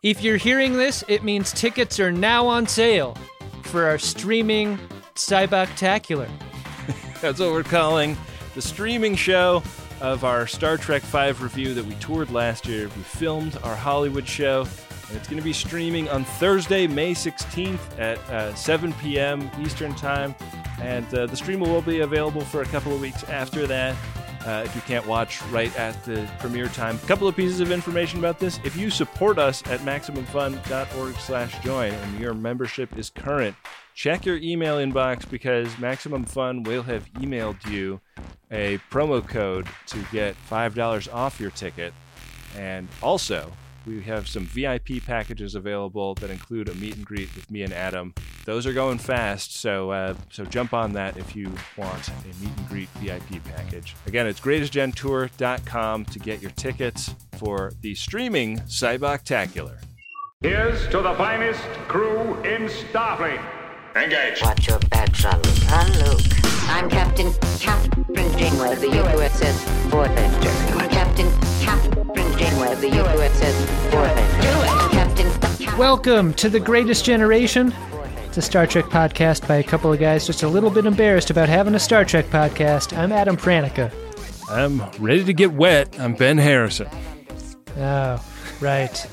If you're hearing this, it means tickets are now on sale for our streaming Cyboctacular. That's what we're calling the streaming show of our Star Trek V review that we toured last year. We filmed our Hollywood show, and it's going to be streaming on Thursday, May 16th at 7 p.m. Eastern Time. And the stream will be available for a couple of weeks after that. If you can't watch right at the premiere time. A couple of pieces of information about this. If you support us at MaximumFun.org/join and your membership is current, check your email inbox because Maximum Fun will have emailed you a promo code to get $5 off your ticket. And also, we have some VIP packages available that include a meet and greet with me and Adam. Those are going fast, so jump on that if you want a meet and greet VIP package. Again, it's greatestgentour.com to get your tickets for the streaming Cyboctacular. Here's to the finest crew in Starfleet. Engage. Watch your back, Jean-Luc. Luke. I'm Captain Janeway of the USS Voyager. Captain Janeway of the USS Voyager. Captain. Welcome to The Greatest Generation. It's a Star Trek podcast by a couple of guys just a little bit embarrassed about having a Star Trek podcast. I'm Adam Pranica. I'm ready to get wet. I'm Ben Harrison. Oh, right.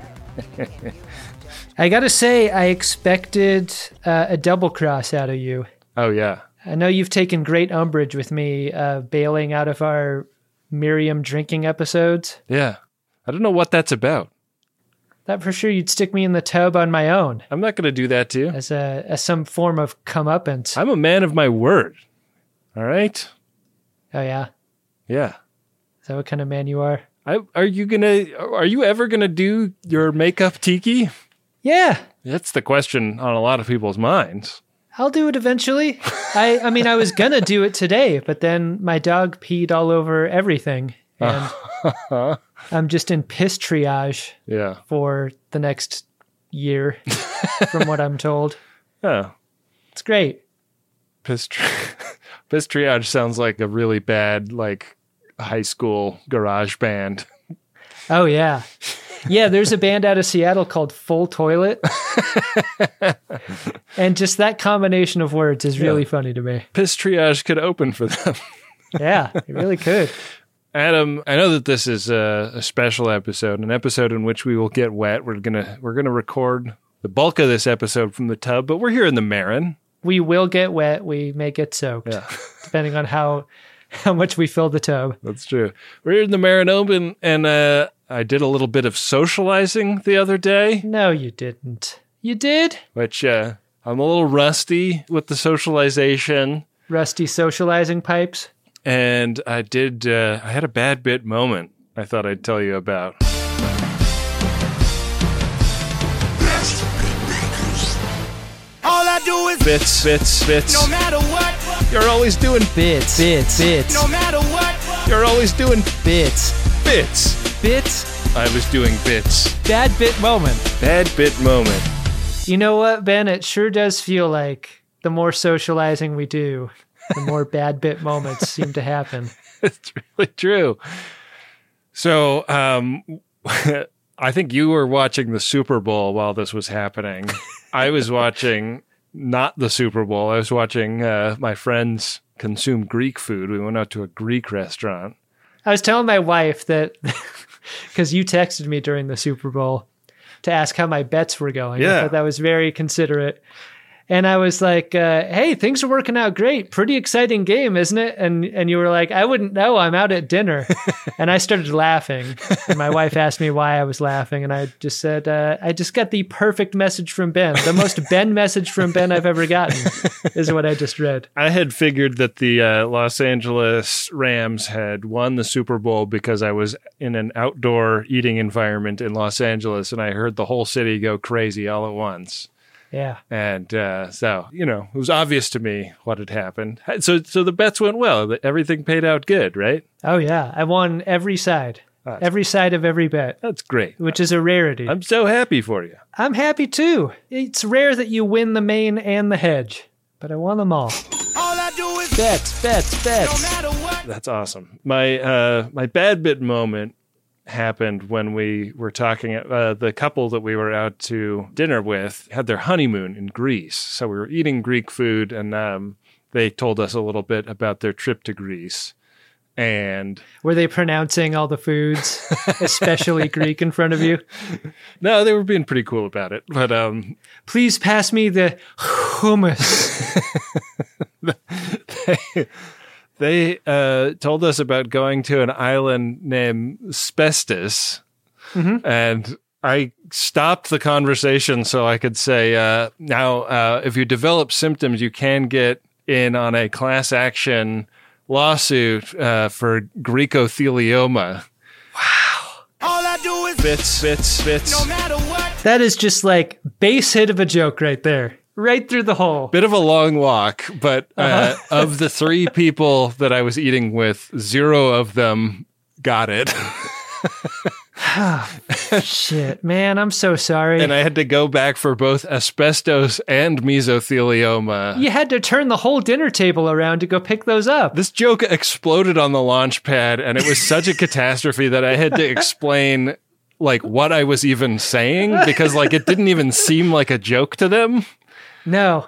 I gotta say, I expected a double cross out of you. Oh, yeah. I know you've taken great umbrage with me bailing out of our Miriam drinking episodes. Yeah. I don't know what that's about. Thought for sure you'd stick me in the tub on my own. I'm not going to do that to you. As some form of comeuppance. I'm a man of my word. All right? Oh, yeah? Yeah. Is that what kind of man you are? Are you ever going to do your makeup tiki? Yeah. That's the question on a lot of people's minds. I'll do it eventually. I mean, I was going to do it today, but then my dog peed all over everything. And I'm just in piss triage for the next year, from what I'm told. Oh. It's great. Piss triage sounds like a really bad, high school garage band. Oh, yeah. Yeah, there's a band out of Seattle called Full Toilet. And just that combination of words is really funny to me. Piss triage could open for them. Yeah, it really could. Adam, I know that this is a special episode, an episode in which we will get wet. We're gonna record the bulk of this episode from the tub, but we're here in the Marin. We will get wet. We may get soaked, depending on how much we fill the tub. That's true. We're here in the Marin Open, and I did a little bit of socializing the other day. No, you didn't. You did? Which I'm a little rusty with the socialization. Rusty socializing pipes? And I had a bad bit moment I thought I'd tell you about. All I do is bits. No matter what. You're always doing bits. No matter what. You're always doing bits. I was doing bits. Bad bit moment. You know what, Ben? It sure does feel like the more socializing we do, the more bad bit moments seem to happen. It's really true. So, I think you were watching the Super Bowl while this was happening. I was watching not the Super Bowl. I was watching my friends consume Greek food. We went out to a Greek restaurant. I was telling my wife that, because you texted me during the Super Bowl to ask how my bets were going. Yeah. I thought that was very considerate. And I was like, hey, things are working out great. Pretty exciting game, isn't it? And you were like, I wouldn't know. I'm out at dinner. And I started laughing. And my wife asked me why I was laughing. And I just said, I just got the perfect message from Ben. The most Ben message from Ben I've ever gotten is what I just read. I had figured that the Los Angeles Rams had won the Super Bowl because I was in an outdoor eating environment in Los Angeles. And I heard the whole city go crazy all at once. Yeah. And so, it was obvious to me what had happened. So the bets went well. Everything paid out good, right? Oh, yeah. I won every side. Every side of every bet. That's great. Which is a rarity. I'm so happy for you. I'm happy, too. It's rare that you win the main and the hedge, but I won them all. All I do is bets. no matter what. That's awesome. My bad bit moment happened when we were talking. The couple that we were out to dinner with had their honeymoon in Greece. So we were eating Greek food, and they told us a little bit about their trip to Greece. And were they pronouncing all the foods, especially Greek, in front of you? No, they were being pretty cool about it. But please pass me the hummus. They told us about going to an island named Spestis, and I stopped the conversation so I could say, now, if you develop symptoms, you can get in on a class action lawsuit for Greekothelioma. Wow. All I do is Fits. no matter what. That is just like base hit of a joke right there. Right through the hole. Bit of a long walk, but of the 3 people that I was eating with, 0 of them got it. Shit, man, I'm so sorry. And I had to go back for both asbestos and mesothelioma. You had to turn the whole dinner table around to go pick those up. This joke exploded on the launch pad, and it was such a catastrophe that I had to explain like what I was even saying, because like it didn't even seem like a joke to them. No.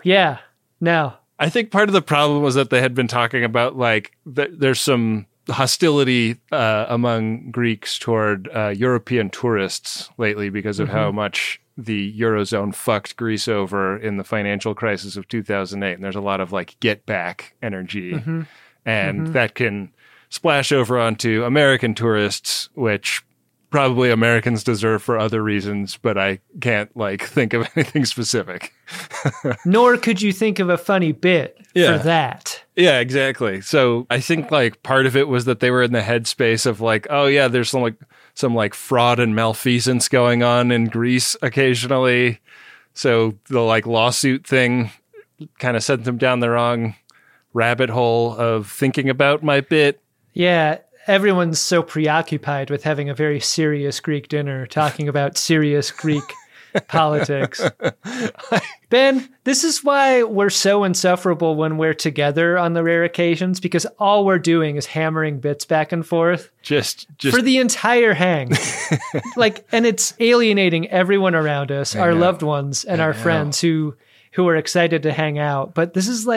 I think part of the problem was that they had been talking about like there's some hostility among Greeks toward European tourists lately because of how much the Eurozone fucked Greece over in the financial crisis of 2008. And there's a lot of like get back energy, and that can splash over onto American tourists, which probably Americans deserve for other reasons, but I can't like think of anything specific. Nor could you think of a funny bit for that. Yeah, exactly. So I think like part of it was that they were in the headspace of like, oh yeah, there's some fraud and malfeasance going on in Greece occasionally. So the like lawsuit thing kind of sent them down the wrong rabbit hole of thinking about my bit. Yeah. Everyone's so preoccupied with having a very serious Greek dinner, talking about serious Greek politics. Ben, this is why we're so insufferable when we're together on the rare occasions, because all we're doing is hammering bits back and forth. Just for the entire hang. And it's alienating everyone around us, our loved ones and our friends who are excited to hang out. But this is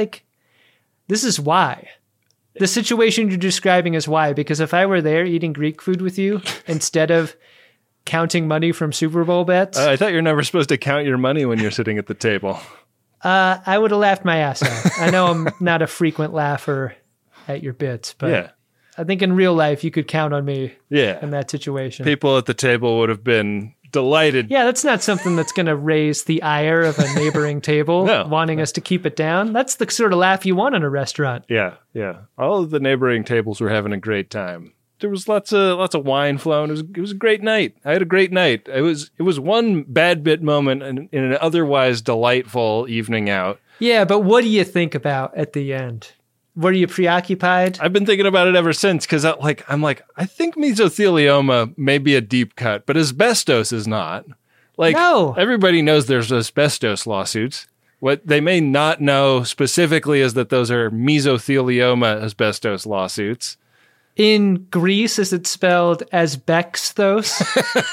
why. The situation you're describing is why, because if I were there eating Greek food with you instead of counting money from Super Bowl bets. I thought you're never supposed to count your money when you're sitting at the table. I would have laughed my ass off. I know I'm not a frequent laugher at your bits, but I think in real life you could count on me in that situation. People at the table would have been delighted. Yeah, that's not something that's going to raise the ire of a neighboring table wanting us to keep it down. That's the sort of laugh you want in a restaurant. Yeah. All of the neighboring tables were having a great time. There was lots of wine flowing. It was a great night. I had a great night. It was one bad bit moment in an otherwise delightful evening out. Yeah, but what do you think about at the end? Were you preoccupied? I've been thinking about it ever since because I'm like, I think mesothelioma may be a deep cut, but asbestos is not. No. Everybody knows there's asbestos lawsuits. What they may not know specifically is that those are mesothelioma asbestos lawsuits. In Greece, is it spelled asbestos?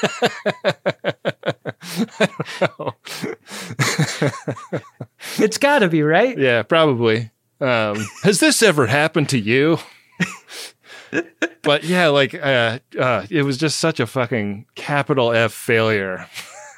I don't know. It's got to be, right? Yeah, probably. Has this ever happened to you? But yeah, it was just such a fucking capital F failure.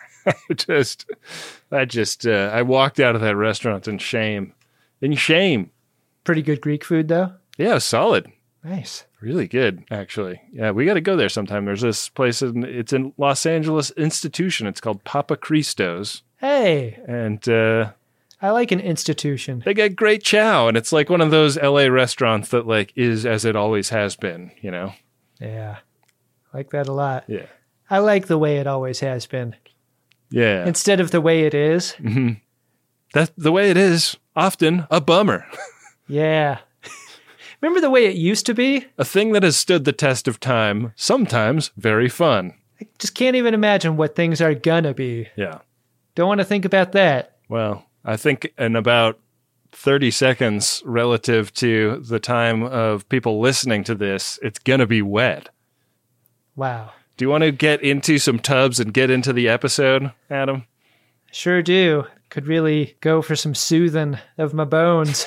I walked out of that restaurant in shame. Pretty good Greek food, though? Yeah, solid. Nice. Really good, actually. Yeah, we got to go there sometime. There's this place, it's in Los Angeles Institution. It's called Papa Christos. Hey. And I like an institution. They get great chow, and it's like one of those LA restaurants that is as it always has been, you know? Yeah. I like that a lot. Yeah. I like the way it always has been. Yeah. Instead of the way it is. Mm-hmm. That's the way it is. Often a bummer. Yeah. Remember the way it used to be? A thing that has stood the test of time, sometimes very fun. I just can't even imagine what things are gonna be. Yeah. Don't want to think about that. Well, I think in about 30 seconds relative to the time of people listening to this, it's gonna be wet. Wow. Do you want to get into some tubs and get into the episode, Adam? Sure do. Could really go for some soothing of my bones.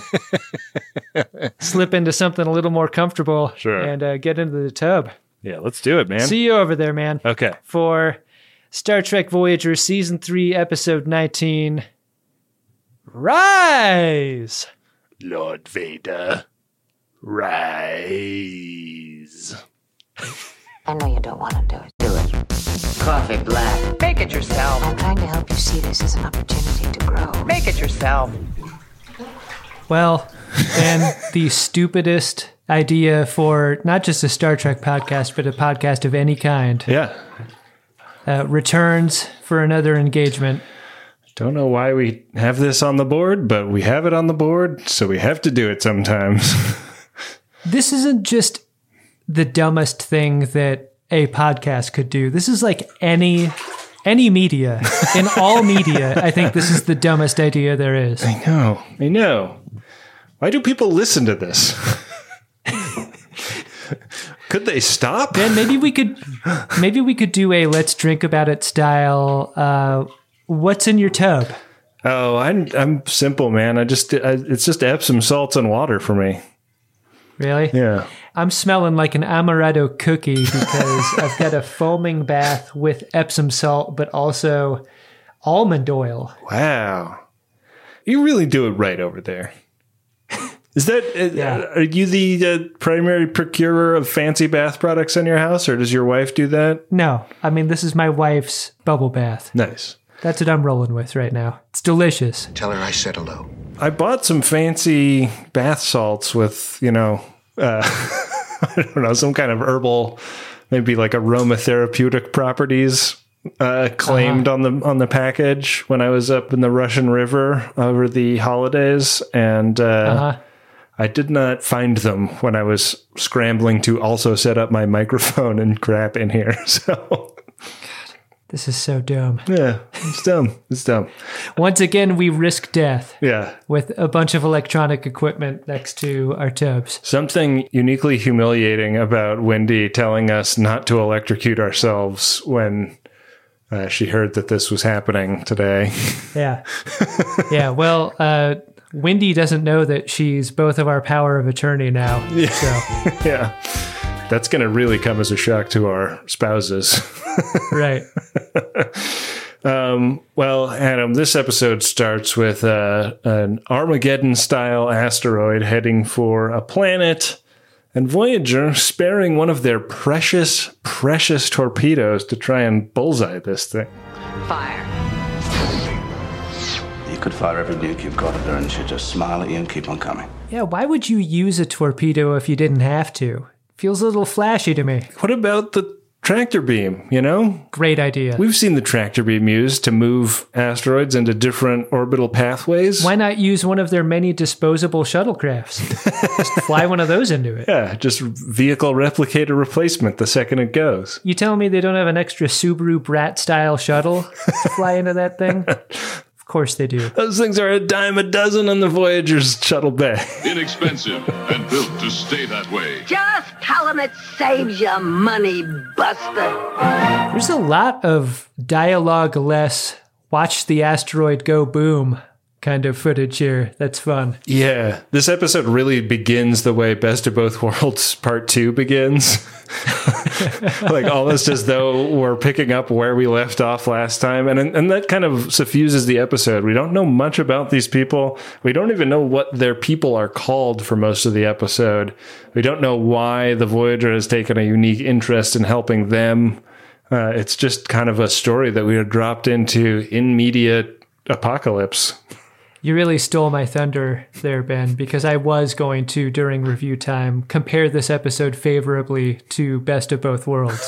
Slip into something a little more comfortable. Sure. And get into the tub. Yeah, let's do it, man. See you over there, man. Okay. For Star Trek Voyager Season 3, Episode 19, Rise! Lord Vader, rise. I know you don't want to do it. Do it. Coffee black. Make it yourself. I'm trying to help you see this as an opportunity to grow. Make it yourself. Well, and the stupidest idea for not just a Star Trek podcast, but a podcast of any kind. Yeah. Returns for another engagement. Don't know why we have this on the board, but we have it on the board, so we have to do it sometimes. This isn't just the dumbest thing that a podcast could do. This is like any media. In all media, I think this is the dumbest idea there is. I know. Why do people listen to this? Could they stop? Ben, maybe we could do a let's drink about it style. What's in your tub? Oh, I'm simple, man. It's just Epsom salts and water for me. Really? Yeah. I'm smelling like an amaretto cookie because I've got a foaming bath with Epsom salt, but also almond oil. Wow. You really do it right over there. Is that, are you the primary procurer of fancy bath products in your house, or does your wife do that? No, I mean, this is my wife's bubble bath. Nice. That's what I'm rolling with right now. It's delicious. Tell her I said hello. I bought some fancy bath salts with, I don't know, some kind of herbal, maybe like aromatherapeutic properties claimed on the package when I was up in the Russian River over the holidays, and I did not find them when I was scrambling to also set up my microphone and crap in here. So this is so dumb. yeah, it's dumb. It's dumb. Once again, we risk death. Yeah. With a bunch of electronic equipment next to our tubs. Something uniquely humiliating about Wendy telling us not to electrocute ourselves when she heard that this was happening today. Yeah. Yeah, well, Wendy doesn't know that she's both of our power of attorney now. Yeah. So. Yeah. That's going to really come as a shock to our spouses. Right. Well, Adam, this episode starts with an Armageddon-style asteroid heading for a planet, and Voyager sparing one of their precious, precious torpedoes to try and bullseye this thing. Fire. You could fire every nuke you've got at her and she'd just smile at you and keep on coming. Yeah, why would you use a torpedo if you didn't have to? Feels a little flashy to me. What about the tractor beam, Great idea. We've seen the tractor beam used to move asteroids into different orbital pathways. Why not use one of their many disposable shuttlecrafts? Just fly one of those into it. Yeah, just vehicle replicator replacement the second it goes. You telling me they don't have an extra Subaru Brat-style shuttle to fly into that thing? Of course they do. Those things are a dime a dozen on the Voyager's shuttle bay. Inexpensive and built to stay that way. Just tell them it saves you money, buster. There's a lot of dialogue-less, watch the asteroid go boom kind of footage here. That's fun. Yeah, this episode really begins the way Best of Both Worlds Part 2 begins. Like almost as though we're picking up where we left off last time. And that kind of suffuses the episode. We don't know much about these people. We don't even know what their people are called for most of the episode. We don't know why the Voyager has taken a unique interest in helping them. It's just kind of a story that we are dropped into in media apocalypse. You really stole my thunder there, Ben, because I was going to, during review time, compare this episode favorably to Best of Both Worlds.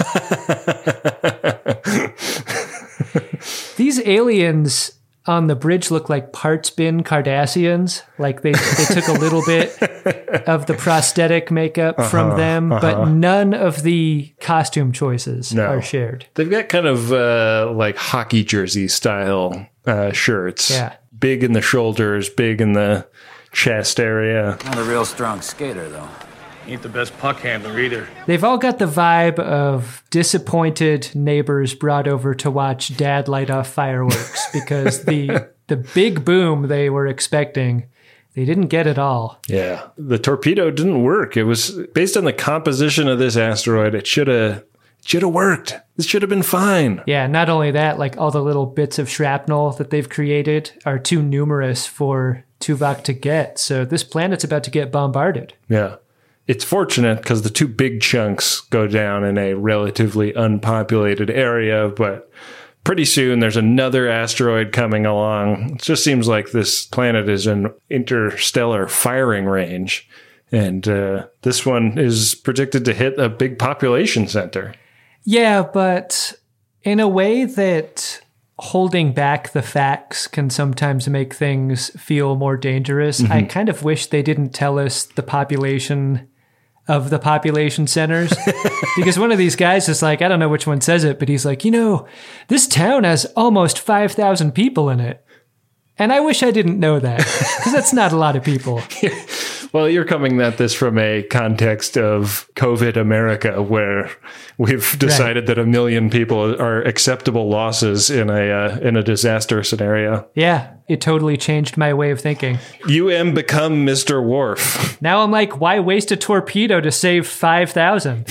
These aliens on the bridge look like parts bin Cardassians. Like they took a little bit of the prosthetic makeup from them, but none of the costume choices are shared. They've got kind of like hockey jersey style shirts. Yeah. Big in the shoulders, big in the chest area. Not a real strong skater, though. Ain't the best puck handler either. They've all got the vibe of disappointed neighbors brought over to watch dad light off fireworks because the big boom they were expecting, they didn't get it all. Yeah. The torpedo didn't work. It was based on the composition of this asteroid. It should have worked. This should have been fine. Yeah, not only that, like all the little bits of shrapnel that they've created are too numerous for Tuvok to get. So this planet's about to get bombarded. Yeah. It's fortunate because the two big chunks go down in a relatively unpopulated area, but pretty soon there's another asteroid coming along. It just seems like this planet is an interstellar firing range. And this one is predicted to hit a big population center. Yeah, but in a way that holding back the facts can sometimes make things feel more dangerous. I kind of wish they didn't tell us the population of the population centers because one of these guys is like, I don't know which one says it, but he's like, this town has almost 5,000 people in it. And I wish I didn't know that because that's not a lot of people. Well, you're coming at this from a context of COVID America, where we've decided that 1 million people are acceptable losses in a disaster scenario. Yeah, it totally changed my way of thinking. Become Mr. Worf. Now I'm like, why waste a torpedo to save 5,000?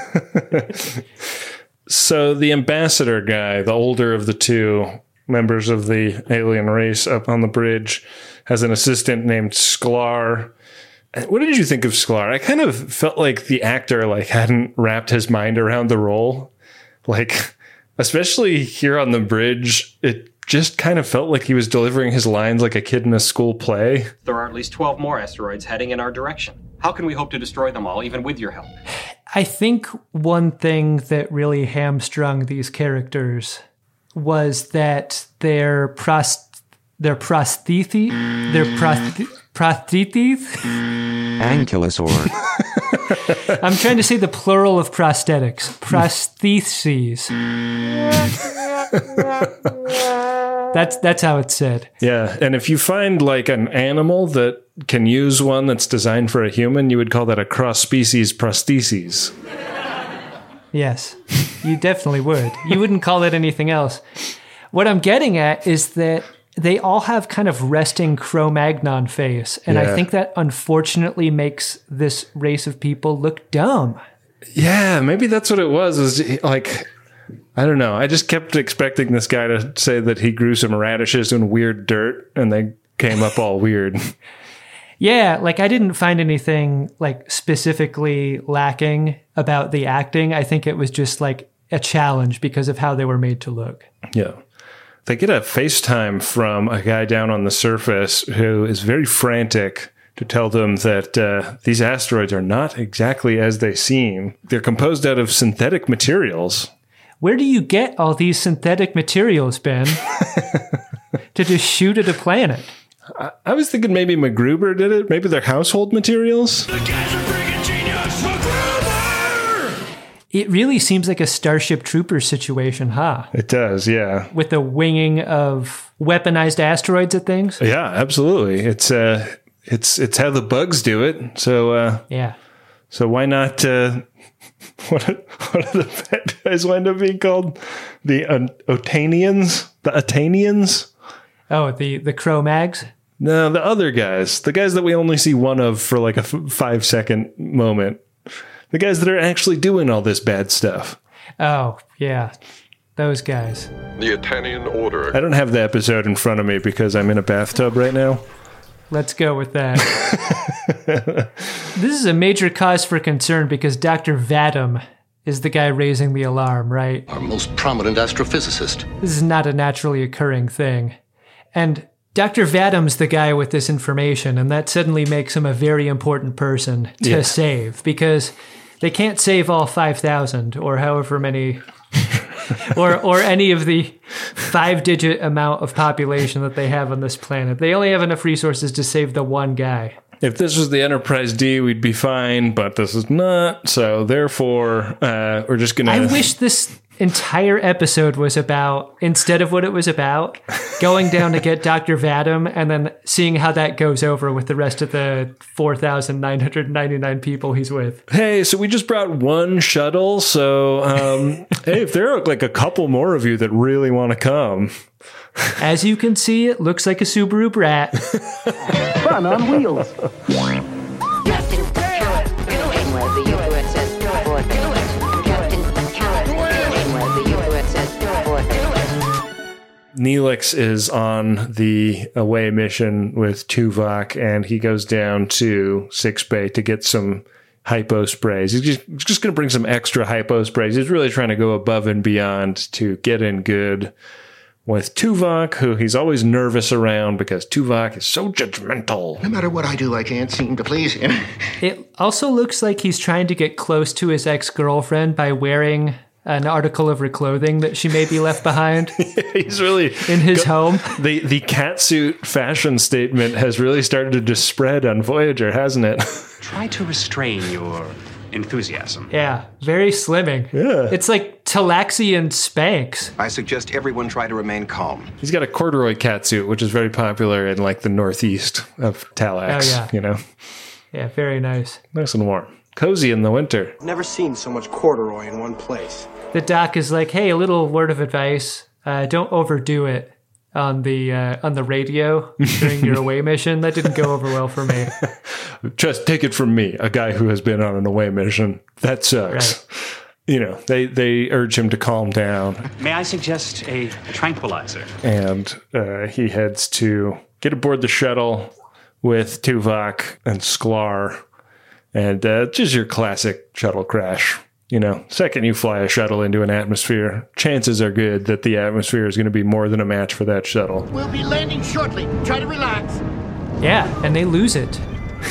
So the ambassador guy, the older of the two members of the alien race up on the bridge, has an assistant named Sklar. What did you think of Sklar? I kind of felt like the actor hadn't wrapped his mind around the role. Especially here on the bridge, it just kind of felt like he was delivering his lines like a kid in a school play. There are at least 12 more asteroids heading in our direction. How can we hope to destroy them all, even with your help? I think one thing that really hamstrung these characters was that their prostheses, Ankylosaur. I'm trying to say the plural of prosthetics. Prostheses. That's how it's said. Yeah, and if you find an animal that can use one that's designed for a human, you would call that a cross-species prostheses. Yes, you definitely would. You wouldn't call it anything else. What I'm getting at is that they all have kind of resting Cro-Magnon face, and I think that unfortunately makes this race of people look dumb. Yeah, maybe that's what it was. I don't know. I just kept expecting this guy to say that he grew some radishes in weird dirt, and they came up all weird. Yeah, I didn't find anything specifically lacking about the acting. I think it was just a challenge because of how they were made to look. Yeah. They get a FaceTime from a guy down on the surface who is very frantic to tell them that these asteroids are not exactly as they seem. They're composed out of synthetic materials. Where do you get all these synthetic materials, Ben, to just shoot at a planet? I was thinking maybe MacGruber did it. Maybe they're household materials. The guy's a freaking genius. MacGruber! It really seems like a Starship Troopers situation, huh? It does, yeah. With the winging of weaponized asteroids at things? Yeah, absolutely. It's how the bugs do it. So yeah. So why not? What do the bad guys wind up being called? The Otanians? The Atanians? Oh, the Cro-Mags? No, the other guys. The guys that we only see one of for a 5-second moment. The guys that are actually doing all this bad stuff. Oh, yeah. Those guys. The Atanian Order. I don't have the episode in front of me because I'm in a bathtub right now. Let's go with that. This is a major cause for concern because Dr. Vadam is the guy raising the alarm, right? Our most prominent astrophysicist. This is not a naturally occurring thing. And Dr. Vadam's the guy with this information, and that suddenly makes him a very important person to save, because they can't save all 5,000 or however many, or any of the 5-digit amount of population that they have on this planet. They only have enough resources to save the one guy. If this was the Enterprise D, we'd be fine, but this is not, so therefore, we're just going to... I wish this entire episode was about, instead of what it was about, going down to get Dr. Vadam and then seeing how that goes over with the rest of the 4,999 people he's with. Hey, so we just brought one shuttle, so hey, if there are like a couple more of you that really want to come. As you can see, it looks like a Subaru Brat. Fun on wheels. Captain Janeway of the USS Voyager. Captain Janeway of the USS Voyager. Neelix is on the away mission with Tuvok, and he goes down to Sickbay to get some hypo sprays. He's just going to bring some extra hypo sprays. He's really trying to go above and beyond to get in good with Tuvok, who he's always nervous around because Tuvok is so judgmental. No matter what I do, I can't seem to please him. It also looks like he's trying to get close to his ex-girlfriend by wearing an article of her clothing that she may be left behind. He's really in his home. The catsuit fashion statement has really started to spread on Voyager, hasn't it? Try to restrain your enthusiasm. Yeah, very slimming. Yeah. It's like Talaxi and Spanx. I suggest everyone try to remain calm. He's got a corduroy catsuit, which is very popular in like the northeast of Talax. Oh, yeah. You know? Yeah, very nice. Nice and warm. Cozy in the winter. Never seen so much corduroy in one place. The doc is like, hey, a little word of advice. Don't overdo it on the radio during your away mission. That didn't go over well for me. Just take it from me, a guy who has been on an away mission. That sucks. Right. You know, they urge him to calm down. May I suggest a tranquilizer? And he heads to get aboard the shuttle with Tuvok and Sklar. And just your classic shuttle crash. You know, second you fly a shuttle into an atmosphere, chances are good that the atmosphere is going to be more than a match for that shuttle. We'll be landing shortly. Try to relax. Yeah, and they lose it.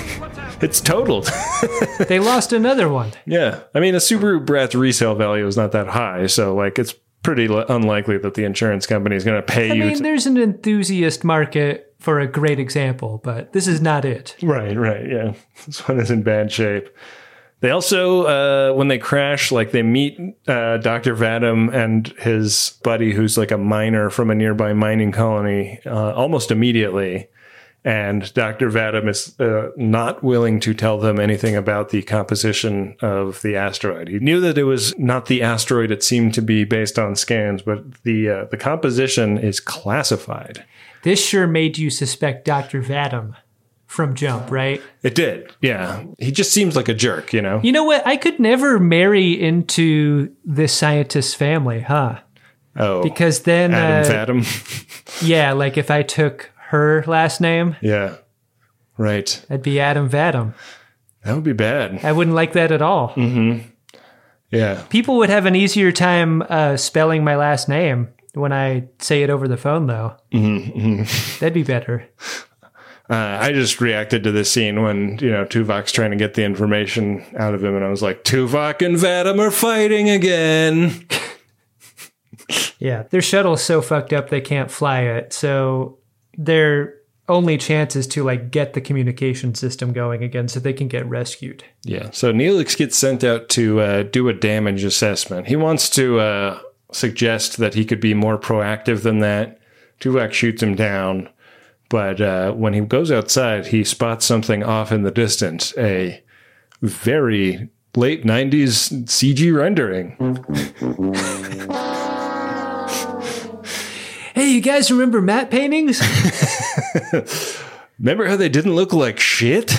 It's totaled. They lost another one. Yeah. I mean, a Subaru Brat's resale value is not that high, so like it's pretty unlikely that the insurance company is going to pay you. I mean, there's an enthusiast market for a great example, but this is not it. Right, yeah. This one is in bad shape. They also, when they crash, like they meet Dr. Vadam and his buddy, who's like a miner from a nearby mining colony, almost immediately. And Dr. Vadam is not willing to tell them anything about the composition of the asteroid. He knew that it was not the asteroid it seemed to be based on scans, but the composition is classified. This sure made you suspect Dr. Vadam from jump, right? It did, yeah. He just seems like a jerk, you know? You know what? I could never marry into this scientist's family, huh? Oh. Because then... Adam Vadam? Yeah, like if I took her last name. Yeah, right. I'd be Adam Vadam. That would be bad. I wouldn't like that at all. Mm-hmm. Yeah. People would have an easier time spelling my last name when I say it over the phone, though. Mm-hmm. That'd be better. I just reacted to this scene when, you know, Tuvok's trying to get the information out of him, and I was like, Tuvok and Vadam are fighting again. Yeah, their shuttle's so fucked up they can't fly it, so their only chance is to, like, get the communication system going again so they can get rescued. Yeah, so Neelix gets sent out to do a damage assessment. He wants to suggest that he could be more proactive than that. Tuvok shoots him down. But when he goes outside, he spots something off in the distance, a very late 90s CG rendering. Hey, you guys remember matte paintings? Remember how they didn't look like shit?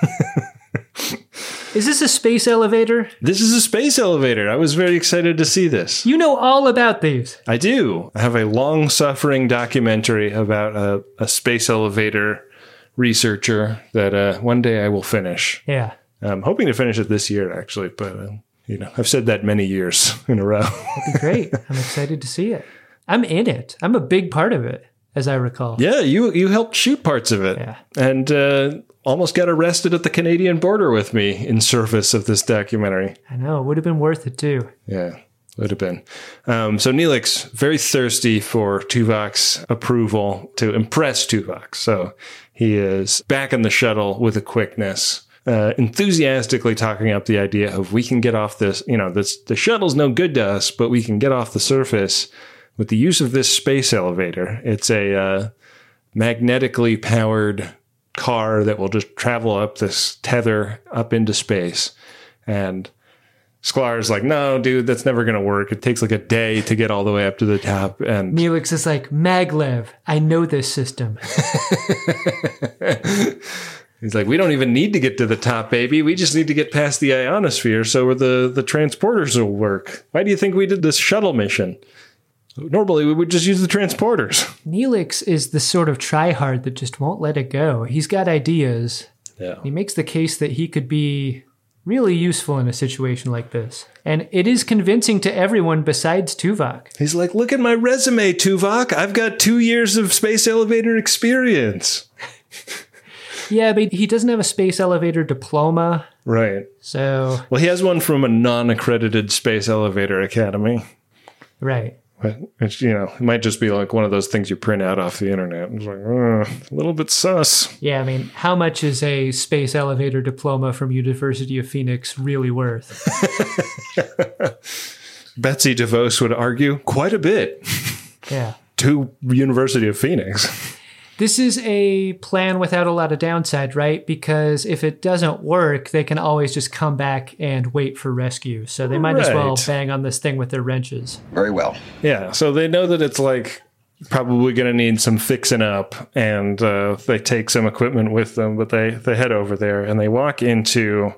Is this a space elevator? This is a space elevator. I was very excited to see this. You know all about these. I do. I have a long-suffering documentary about a space elevator researcher that one day I will finish. Yeah. I'm hoping to finish it this year, actually, but you know, I've said that many years in a row. That'd be great. I'm excited to see it. I'm in it. I'm a big part of it, as I recall. Yeah, you helped shoot parts of it. Yeah. And almost got arrested at the Canadian border with me in service of this documentary. I know. It would have been worth it, too. Yeah, would have been. So Neelix, very thirsty for Tuvok's approval to impress Tuvok. So he is back in the shuttle with a quickness, enthusiastically talking up the idea of we can get off this, the shuttle's no good to us, but we can get off the surface with the use of this space elevator. It's a magnetically powered car that will just travel up this tether up into space. And Sklar's like, no, dude, that's never going to work. It takes like a day to get all the way up to the top. And Neelix is like, Maglev, I know this system. He's like, we don't even need to get to the top, baby. We just need to get past the ionosphere so the transporters will work. Why do you think we did this shuttle mission? Normally, we would just use the transporters. Neelix is the sort of tryhard that just won't let it go. He's got ideas. Yeah. He makes the case that he could be really useful in a situation like this. And it is convincing to everyone besides Tuvok. He's like, look at my resume, Tuvok. I've got 2 years of space elevator experience. Yeah, but he doesn't have a space elevator diploma. Right. So. Well, he has one from a non-accredited space elevator academy. Right. But it's, it might just be like one of those things you print out off the internet. It's like, a little bit sus. Yeah, I mean, how much is a space elevator diploma from University of Phoenix really worth? Betsy DeVos would argue quite a bit. Yeah. To University of Phoenix. This is a plan without a lot of downside, right? Because if it doesn't work, they can always just come back and wait for rescue. So they might as well bang on this thing with their wrenches. Very well. Yeah, so they know that it's like probably going to need some fixing up, and they take some equipment with them, but they head over there and they walk into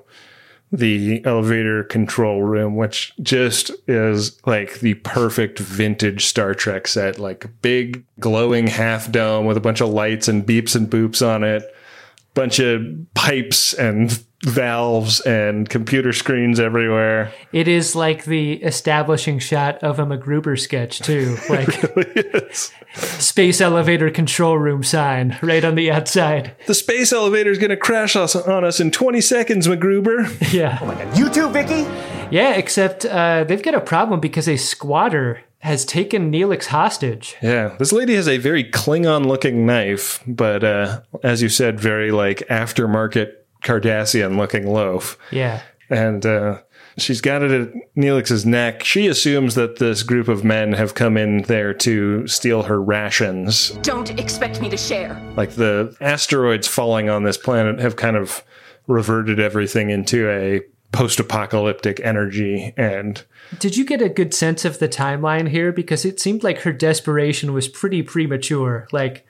the elevator control room, which just is like the perfect vintage Star Trek set, like big glowing half dome with a bunch of lights and beeps and boops on it, bunch of pipes and valves and computer screens everywhere. It is like the establishing shot of a MacGruber sketch too, like it really is. Space elevator control room sign right on the outside. The space elevator is going to crash on us in 20 seconds, MacGruber. Yeah. Oh my God. You too, Vicky? Yeah, except they've got a problem because a squatter has taken Neelix hostage. Yeah, this lady has a very Klingon-looking knife, but as you said, very like aftermarket Cardassian-looking loaf. Yeah. And she's got it at Neelix's neck. She assumes that this group of men have come in there to steal her rations. Don't expect me to share. Like the asteroids falling on this planet have kind of reverted everything into a post-apocalyptic energy. And did you get a good sense of the timeline here? Because it seemed like her desperation was pretty premature. Like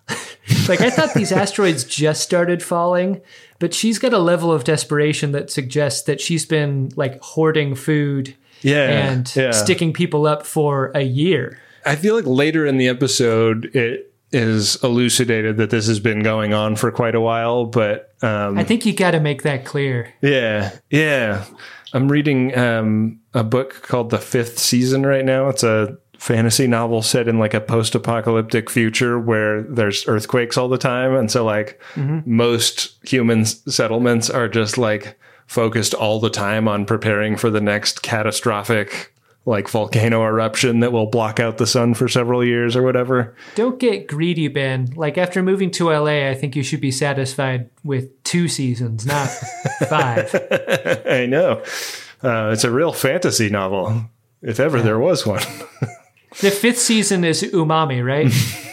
I thought these asteroids just started falling, but she's got a level of desperation that suggests that she's been like hoarding food and sticking people up for a year. I feel like later in the episode, it is elucidated that this has been going on for quite a while, but I think you got to make that clear. Yeah. I'm reading a book called The Fifth Season right now. It's a fantasy novel set in like a post-apocalyptic future where there's earthquakes all the time. And so like most human settlements are just like focused all the time on preparing for the next catastrophic like volcano eruption that will block out the sun for several years or whatever. Don't get greedy, Ben. Like after moving to LA, I think you should be satisfied with 2 seasons, not 5. I know. It's a real fantasy novel, if ever there was one. The 5th season is umami, right?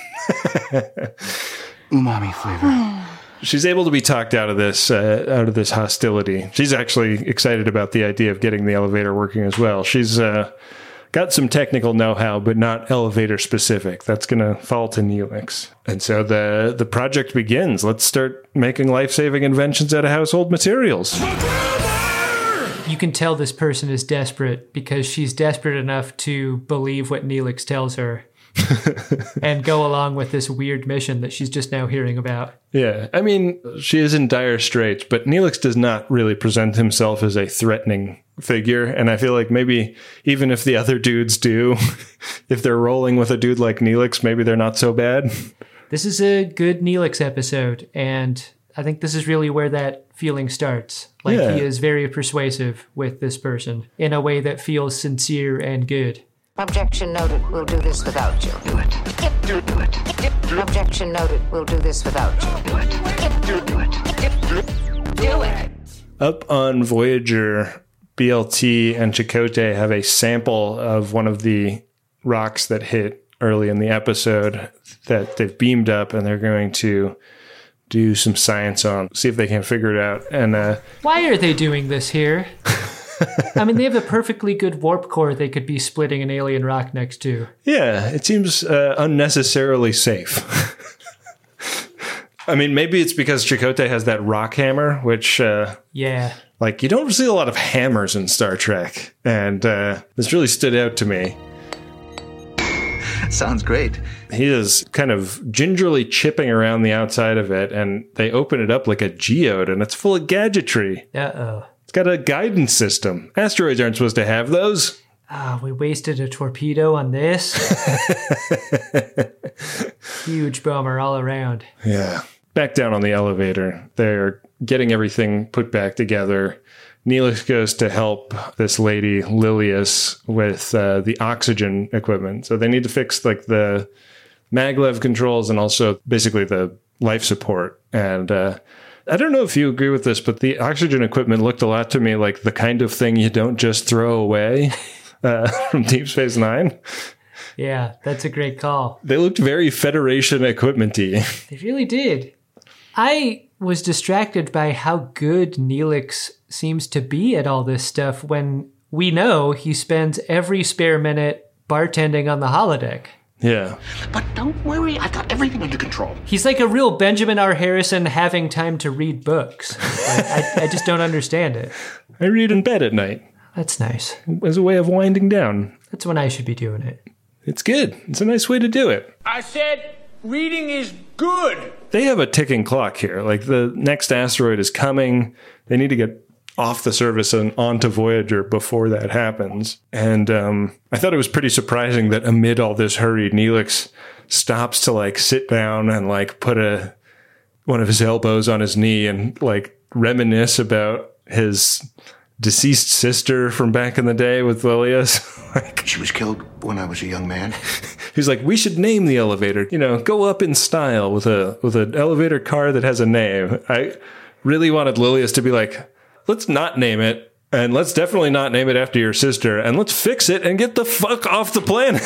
Umami flavor. She's able to be talked out of this hostility. She's actually excited about the idea of getting the elevator working as well. She's got some technical know-how, but not elevator specific. That's going to fall to Neelix. And so the project begins. Let's start making life-saving inventions out of household materials. You can tell this person is desperate because she's desperate enough to believe what Neelix tells her and go along with this weird mission that she's just now hearing about. Yeah, I mean, she is in dire straits, but Neelix does not really present himself as a threatening figure. And I feel like maybe even if the other dudes do, if they're rolling with a dude like Neelix, maybe they're not so bad. This is a good Neelix episode, and I think this is really where that feeling starts. He is very persuasive with this person in a way that feels sincere and good. Objection noted. We'll do this without you. Do it. Do it. Objection noted. We'll do this without you. Do it. Do it. Do it. Up on Voyager, BLT and Chakotay have a sample of one of the rocks that hit early in the episode that they've beamed up, and they're going to do some science on, see if they can figure it out. And why are they doing this here? I mean, they have a perfectly good warp core they could be splitting an alien rock next to. Yeah, it seems unnecessarily safe. I mean, maybe it's because Chakotay has that rock hammer, which... yeah. Like, you don't see a lot of hammers in Star Trek, and this really stood out to me. Sounds great. He is kind of gingerly chipping around the outside of it, and they open it up like a geode, and it's full of gadgetry. Uh-oh. It's got a guidance system. Asteroids aren't supposed to have those. We wasted a torpedo on this. Huge bummer all around. Yeah. Back down on the elevator. They're getting everything put back together. Neelix goes to help this lady, Lilius, with the oxygen equipment. So they need to fix like the maglev controls and also basically the life support. And I don't know if you agree with this, but the oxygen equipment looked a lot to me like the kind of thing you don't just throw away from Deep Space Nine. Yeah, that's a great call. They looked very Federation equipment-y. They really did. I was distracted by how good Neelix seems to be at all this stuff when we know he spends every spare minute bartending on the holodeck. Yeah. But don't worry, I've got everything under control. He's like a real Benjamin R. Harrison having time to read books. Like, I just don't understand it. I read in bed at night. That's nice. As a way of winding down. That's when I should be doing it. It's good. It's a nice way to do it. I said reading is good. They have a ticking clock here. Like, the next asteroid is coming. They need to get off the surface and onto Voyager before that happens. And I thought it was pretty surprising that amid all this hurry, Neelix stops to like sit down and like put one of his elbows on his knee and like reminisce about his deceased sister from back in the day with Lilius. Like, she was killed when I was a young man. He's like, we should name the elevator. You know, go up in style with an elevator car that has a name. I really wanted Lilius to be like, let's not name it, and let's definitely not name it after your sister, and let's fix it and get the fuck off the planet.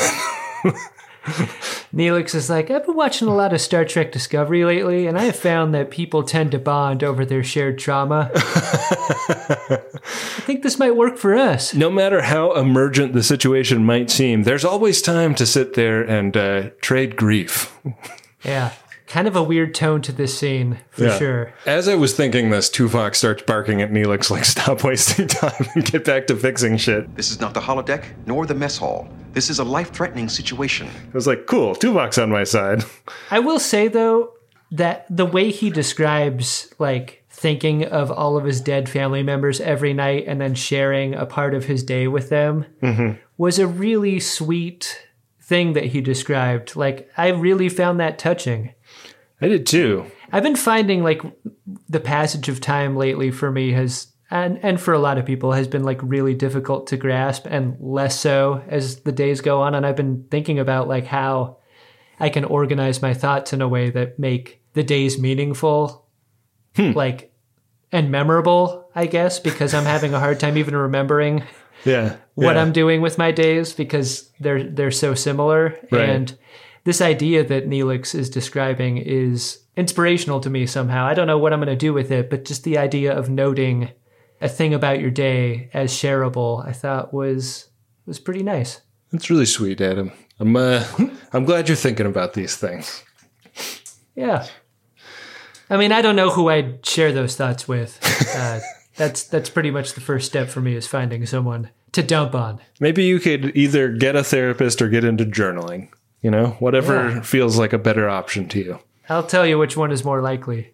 Neelix is like, I've been watching a lot of Star Trek Discovery lately, and I have found that people tend to bond over their shared trauma. I think this might work for us. No matter how emergent the situation might seem, there's always time to sit there and trade grief. Yeah. Kind of a weird tone to this scene, for sure. As I was thinking this, Tuvok starts barking at Neelix like, stop wasting time and get back to fixing shit. This is not the holodeck, nor the mess hall. This is a life-threatening situation. I was like, cool, Tuvok's on my side. I will say, though, that the way he describes, like, thinking of all of his dead family members every night and then sharing a part of his day with them was a really sweet thing that he described. Like, I really found that touching. I did too. I've been finding like the passage of time lately for me has, and for a lot of people, has been like really difficult to grasp, and less so as the days go on. And I've been thinking about like how I can organize my thoughts in a way that make the days meaningful, like, and memorable, I guess, because I'm having a hard time even remembering what I'm doing with my days because they're so similar. Right. And this idea that Neelix is describing is inspirational to me somehow. I don't know what I'm going to do with it, but just the idea of noting a thing about your day as shareable, I thought was pretty nice. That's really sweet, Adam. I'm glad you're thinking about these things. Yeah. I mean, I don't know who I'd share those thoughts with. That's pretty much the first step for me, is finding someone to dump on. Maybe you could either get a therapist or get into journaling. You know, whatever feels like a better option to you. I'll tell you which one is more likely.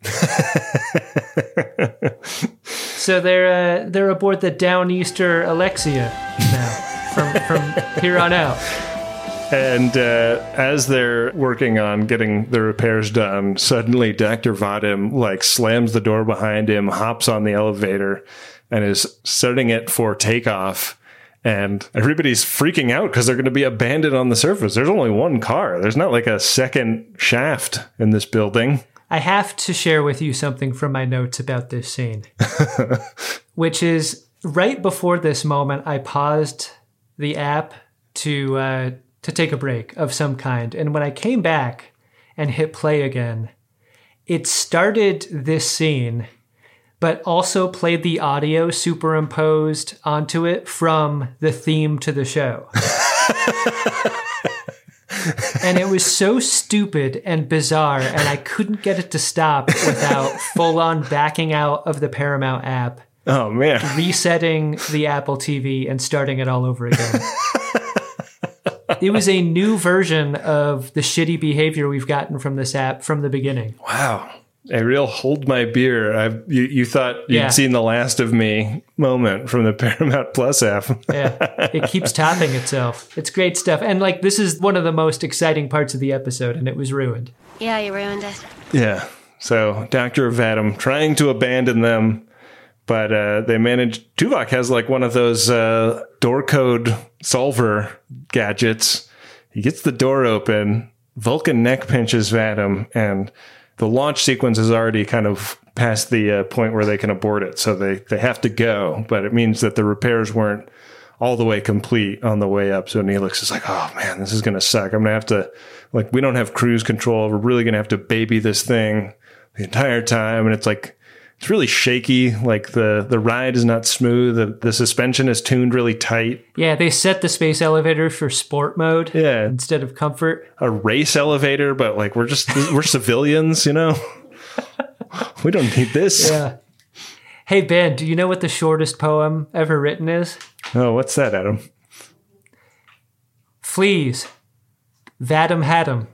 So they're aboard the Downeaster Alexia now from here on out. And as they're working on getting the repairs done, suddenly Dr. Vadim like slams the door behind him, hops on the elevator, and is setting it for takeoff. And everybody's freaking out because they're going to be abandoned on the surface. There's only one car. There's not like a second shaft in this building. I have to share with you something from my notes about this scene, which is right before this moment, I paused the app to take a break of some kind. And when I came back and hit play again, it started this scene, but also played the audio superimposed onto it from the theme to the show. And it was so stupid and bizarre, and I couldn't get it to stop without full-on backing out of the Paramount app. Oh, man. Resetting the Apple TV and starting it all over again. It was a new version of the shitty behavior we've gotten from this app from the beginning. Wow. A real hold my beer. You thought you'd seen the last of me moment from the Paramount Plus app. Yeah. It keeps topping itself. It's great stuff. And like, this is one of the most exciting parts of the episode, and it was ruined. Yeah, you ruined it. Yeah. So Dr. Vadim trying to abandon them, but they managed. Tuvok has like one of those door code solver gadgets. He gets the door open. Vulcan neck pinches Vadim, and the launch sequence is already kind of past the point where they can abort it. So they have to go, but it means that the repairs weren't all the way complete on the way up. So Neelix is like, oh man, this is going to suck. I'm going to have to, like, we don't have cruise control. We're really going to have to baby this thing the entire time. And it's like, it's really shaky. Like the ride is not smooth. The suspension is tuned really tight. Yeah, they set the space elevator for sport mode instead of comfort. A race elevator, but like we're civilians, you know? We don't need this. Yeah. Hey, Ben, do you know what the shortest poem ever written is? Oh, what's that, Adam? Fleas. Vadim had 'em.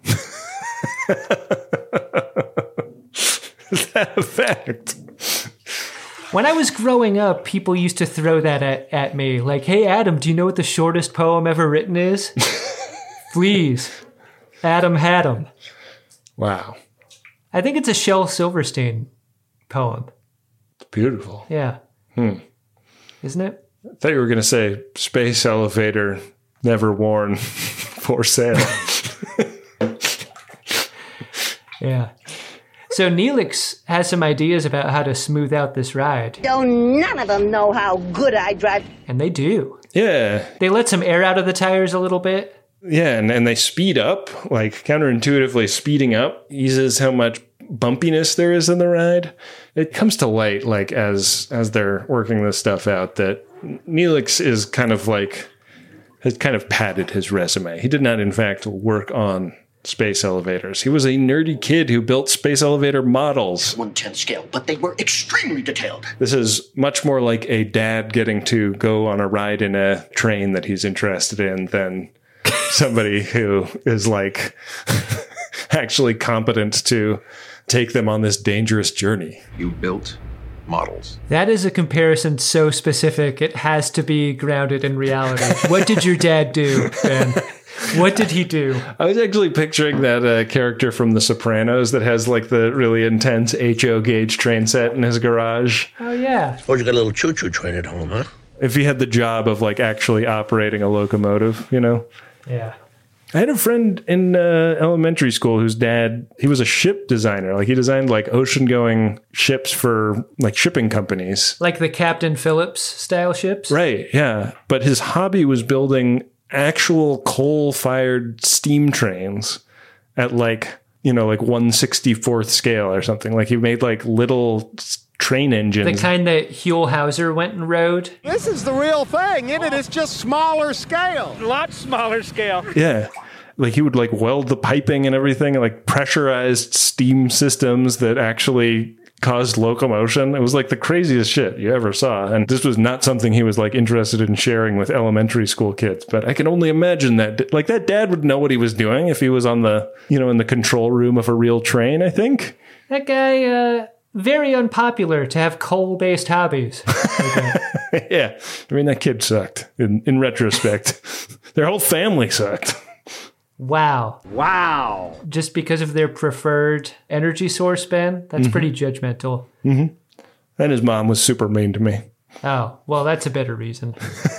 Is that a fact? When I was growing up, people used to throw that at me. Like, hey, Adam, do you know what the shortest poem ever written is? Fleas. Adam had 'em. Wow. I think it's a Shel Silverstein poem. It's beautiful. Yeah. Isn't it? I thought you were going to say space elevator never worn for sale. Yeah. So Neelix has some ideas about how to smooth out this ride. Don't none of them know how good I drive. And they do. Yeah. They let some air out of the tires a little bit. Yeah, and they speed up, like counterintuitively speeding up eases how much bumpiness there is in the ride. It comes to light, like as they're working this stuff out, that Neelix is kind of like, has kind of padded his resume. He did not, in fact, work on space elevators. He was a nerdy kid who built space elevator models. 1/10 scale, but they were extremely detailed. This is much more like a dad getting to go on a ride in a train that he's interested in than somebody who is like actually competent to take them on this dangerous journey. You built models. That is a comparison so specific, it has to be grounded in reality. What did your dad do, Ben? What did he do? I was actually picturing that character from The Sopranos that has like the really intense HO gauge train set in his garage. Oh, yeah. Suppose you got a little choo-choo train at home, huh? If he had the job of like actually operating a locomotive, you know? Yeah. I had a friend in elementary school whose dad, he was a ship designer. Like he designed like ocean-going ships for like shipping companies. Like the Captain Phillips style ships? Right, yeah. But his hobby was building actual coal-fired steam trains at like, you know, like 1/64th scale or something. Like he made like little train engines. The kind that Huell Hauser went and rode. This is the real thing, isn't it? It's just smaller scale. A lot smaller scale. Yeah. Like he would like weld the piping and everything, and like pressurized steam systems that actually caused locomotion. It was like the craziest shit you ever saw. And this was not something he was like interested in sharing with elementary school kids. But I can only imagine that like that dad would know what he was doing if he was on the, you know, in the control room of a real train, I think. That guy, very unpopular to have coal-based hobbies. Like yeah. I mean, that kid sucked in retrospect. Their whole family sucked. Wow. Wow. Just because of their preferred energy source, Ben? That's pretty judgmental. Mm-hmm. And his mom was super mean to me. Oh, well, that's a better reason.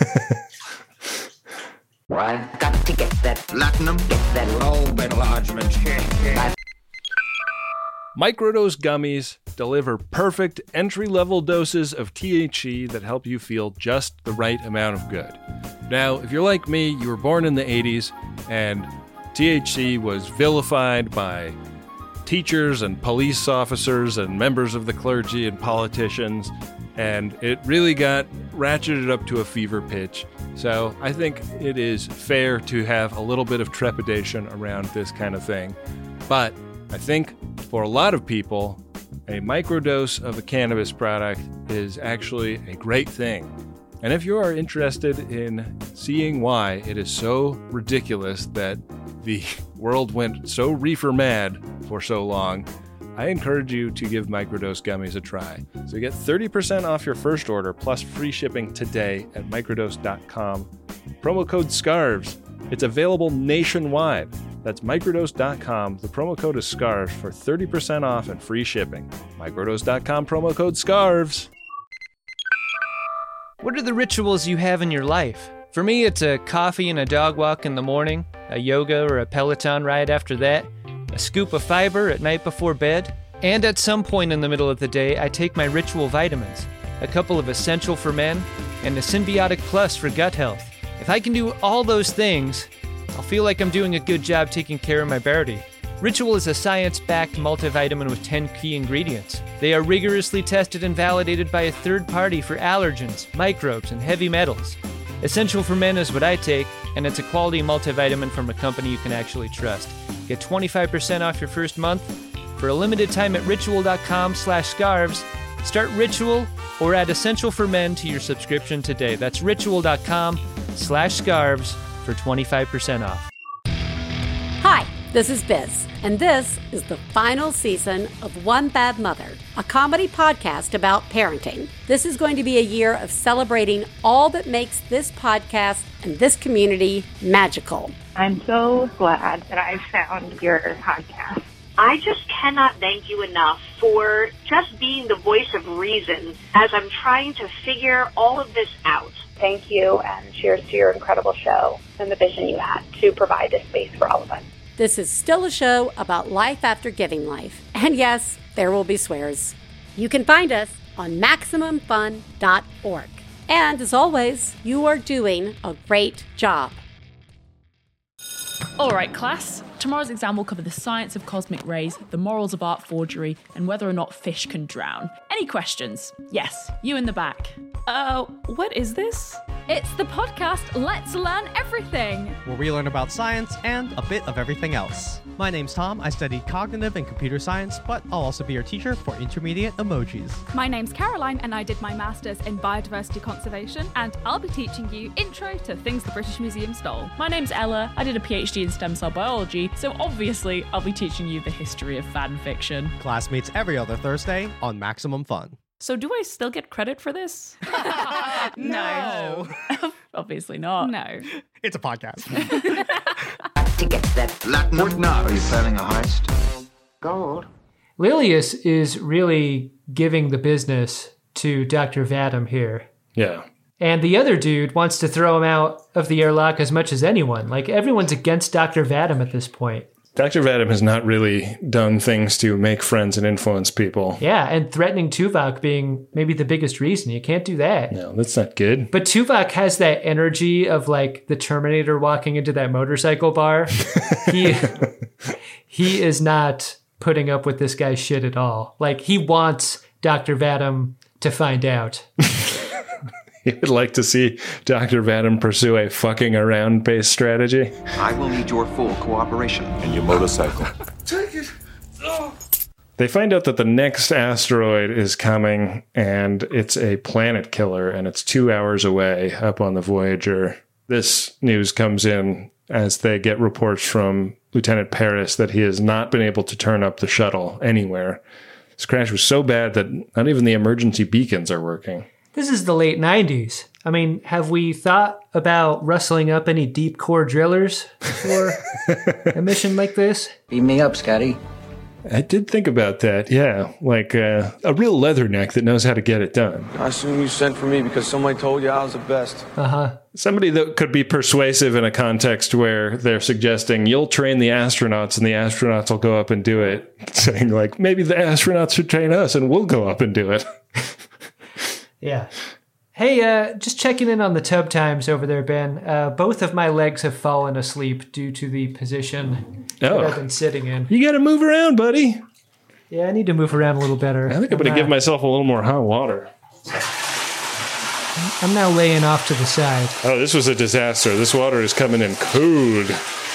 I've got to get that platinum, get that low metal enlargement. Microdose gummies deliver perfect entry-level doses of THC that help you feel just the right amount of good. Now, if you're like me, you were born in the 80s, and THC was vilified by teachers and police officers and members of the clergy and politicians, and it really got ratcheted up to a fever pitch. So I think it is fair to have a little bit of trepidation around this kind of thing. But I think for a lot of people, a microdose of a cannabis product is actually a great thing. And if you are interested in seeing why it is so ridiculous that the world went so reefer mad for so long, I encourage you to give Microdose gummies a try. So you get 30% off your first order plus free shipping today at microdose.com. Promo code SCARVES. It's available nationwide. That's microdose.com. The promo code is SCARVES for 30% off and free shipping. Microdose.com, promo code SCARVES. What are the rituals you have in your life? For me, it's a coffee and a dog walk in the morning, a yoga or a Peloton ride after that, a scoop of fiber at night before bed, and at some point in the middle of the day, I take my ritual vitamins, a couple of Essential for Men, and a Symbiotic Plus for gut health. If I can do all those things, I'll feel like I'm doing a good job taking care of my body. Ritual is a science-backed multivitamin with 10 key ingredients. They are rigorously tested and validated by a third party for allergens, microbes, and heavy metals. Essential for Men is what I take, and it's a quality multivitamin from a company you can actually trust. Get 25% off your first month for a limited time at ritual.com/scarves. Start Ritual or add Essential for Men to your subscription today. That's ritual.com/scarves for 25% off. Hi, this is Biz, and this is the final season of One Bad Mother, a comedy podcast about parenting. This is going to be a year of celebrating all that makes this podcast and this community magical. I'm so glad that I found your podcast. I just cannot thank you enough for just being the voice of reason as I'm trying to figure all of this out. Thank you, and cheers to your incredible show and the vision you had to provide this space for all of us. This is still a show about life after giving life. And yes, there will be swears. You can find us on MaximumFun.org. And as always, you are doing a great job. All right, class. Tomorrow's exam will cover the science of cosmic rays, the morals of art forgery, and whether or not fish can drown. Any questions? Yes, you in the back. What is this? It's the podcast Let's Learn Everything, where we learn about science and a bit of everything else. My name's Tom. I studied cognitive and computer science, but I'll also be your teacher for intermediate emojis. My name's Caroline, and I did my master's in biodiversity conservation, and I'll be teaching you intro to things the British Museum stole. My name's Ella. I did a PhD in stem cell biology, so obviously I'll be teaching you the history of fan fiction. Class meets every other Thursday on Maximum Fun. So do I still get credit for this? No. Obviously not. No. It's a podcast. To get that Latin nuts. Are you planning a heist? Gold. Lilius is really giving the business to Dr. Vadim here. Yeah. And the other dude wants to throw him out of the airlock as much as anyone. Like, everyone's against Dr. Vadim at this point. Dr. Vadim has not really done things to make friends and influence people. Yeah, and threatening Tuvok being maybe the biggest reason. You can't do that. No, that's not good. But Tuvok has that energy of, like, the Terminator walking into that motorcycle bar. He is not putting up with this guy's shit at all. Like, he wants Dr. Vadim to find out. He would like to see Dr. Vadim pursue a fucking around based strategy. I will need your full cooperation. And your motorcycle. Take it. Oh. They find out that the next asteroid is coming, and it's a planet killer, and it's 2 hours away up on the Voyager. This news comes in as they get reports from Lieutenant Paris that he has not been able to turn up the shuttle anywhere. This crash was so bad that not even the emergency beacons are working. This is the late 90s. I mean, have we thought about rustling up any deep core drillers for a mission like this? Beam me up, Scotty. I did think about that, yeah. Like a real leatherneck that knows how to get it done. I assume you sent for me because somebody told you I was the best. Uh-huh. Somebody that could be persuasive in a context where they're suggesting you'll train the astronauts and the astronauts will go up and do it. Saying like, maybe the astronauts should train us and we'll go up and do it. Yeah. Hey, just checking in on the tub times over there, Ben. Both of my legs have fallen asleep due to the position that I've been sitting in. You got to move around, buddy. Yeah, I need to move around a little better. I think I'm going to give myself a little more hot water. I'm now laying off to the side. Oh, this was a disaster. This water is coming in cold.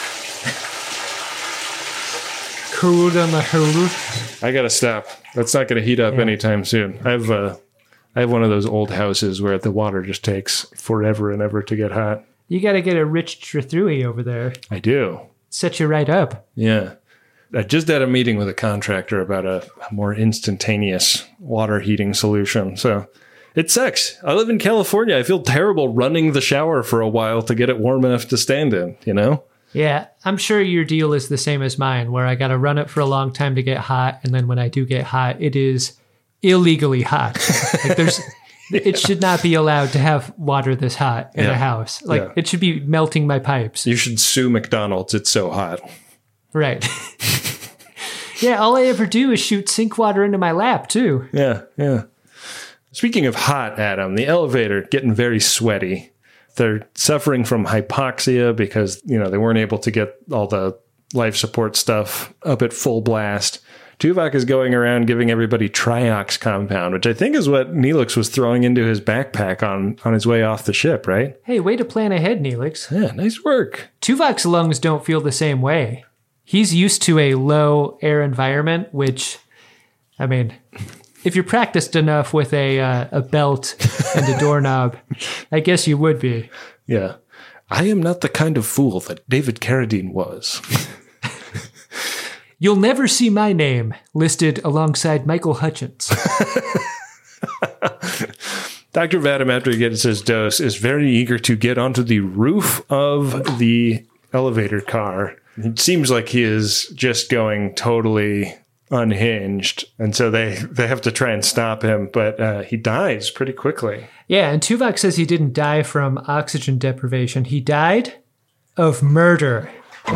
Cold on the hose. I got to stop. That's not going to heat up anytime soon. I have one of those old houses where the water just takes forever and ever to get hot. You got to get a Rich Trithui over there. I do. Set you right up. Yeah. I just had a meeting with a contractor about a more instantaneous water heating solution. So it sucks. I live in California. I feel terrible running the shower for a while to get it warm enough to stand in, you know? Yeah, I'm sure your deal is the same as mine, where I got to run it for a long time to get hot. And then when I do get hot, it is illegally hot. Like it should not be allowed to have water this hot in a house. Like it should be melting my pipes. You should sue McDonald's. It's so hot. Right. Yeah, all I ever do is shoot sink water into my lap, too. Yeah. Speaking of hot, Adam, the elevator getting very sweaty. They're suffering from hypoxia because, they weren't able to get all the life support stuff up at full blast. Tuvok is going around giving everybody Triox compound, which I think is what Neelix was throwing into his backpack on his way off the ship, right? Hey, way to plan ahead, Neelix. Yeah, nice work. Tuvok's lungs don't feel the same way. He's used to a low air environment, which, I mean, if you're practiced enough with a belt and a doorknob, I guess you would be. Yeah. I am not the kind of fool that David Carradine was. You'll never see my name listed alongside Michael Hutchins. Dr. Vadam, after he gets his dose, is very eager to get onto the roof of the elevator car. It seems like he is just going totally unhinged, and so they have to try and stop him, but he dies pretty quickly. Yeah, and Tuvok says he didn't die from oxygen deprivation. He died of murder.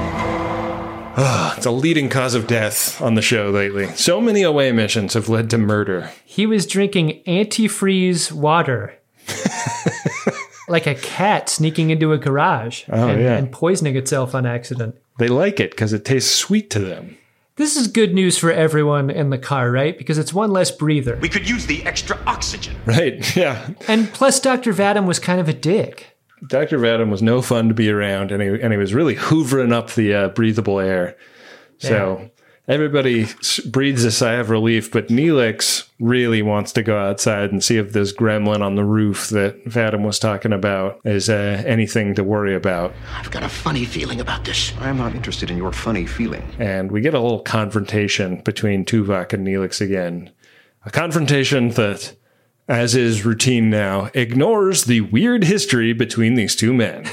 It's a leading cause of death on the show lately. So many away missions have led to murder. He was drinking antifreeze water. Like a cat sneaking into a garage and poisoning itself on accident. They like it because it tastes sweet to them. This is good news for everyone in the car, right? Because it's one less breather. We could use the extra oxygen. Right, yeah. And plus Dr. Vadam was kind of a dick. Dr. Vadam was no fun to be around, and he was really hoovering up the breathable air. So everybody breathes a sigh of relief, but Neelix really wants to go outside and see if this gremlin on the roof that Vadam was talking about is anything to worry about. I've got a funny feeling about this. I am not interested in your funny feeling. And we get a little confrontation between Tuvok and Neelix again. A confrontation that, as is routine now, ignores the weird history between these two men.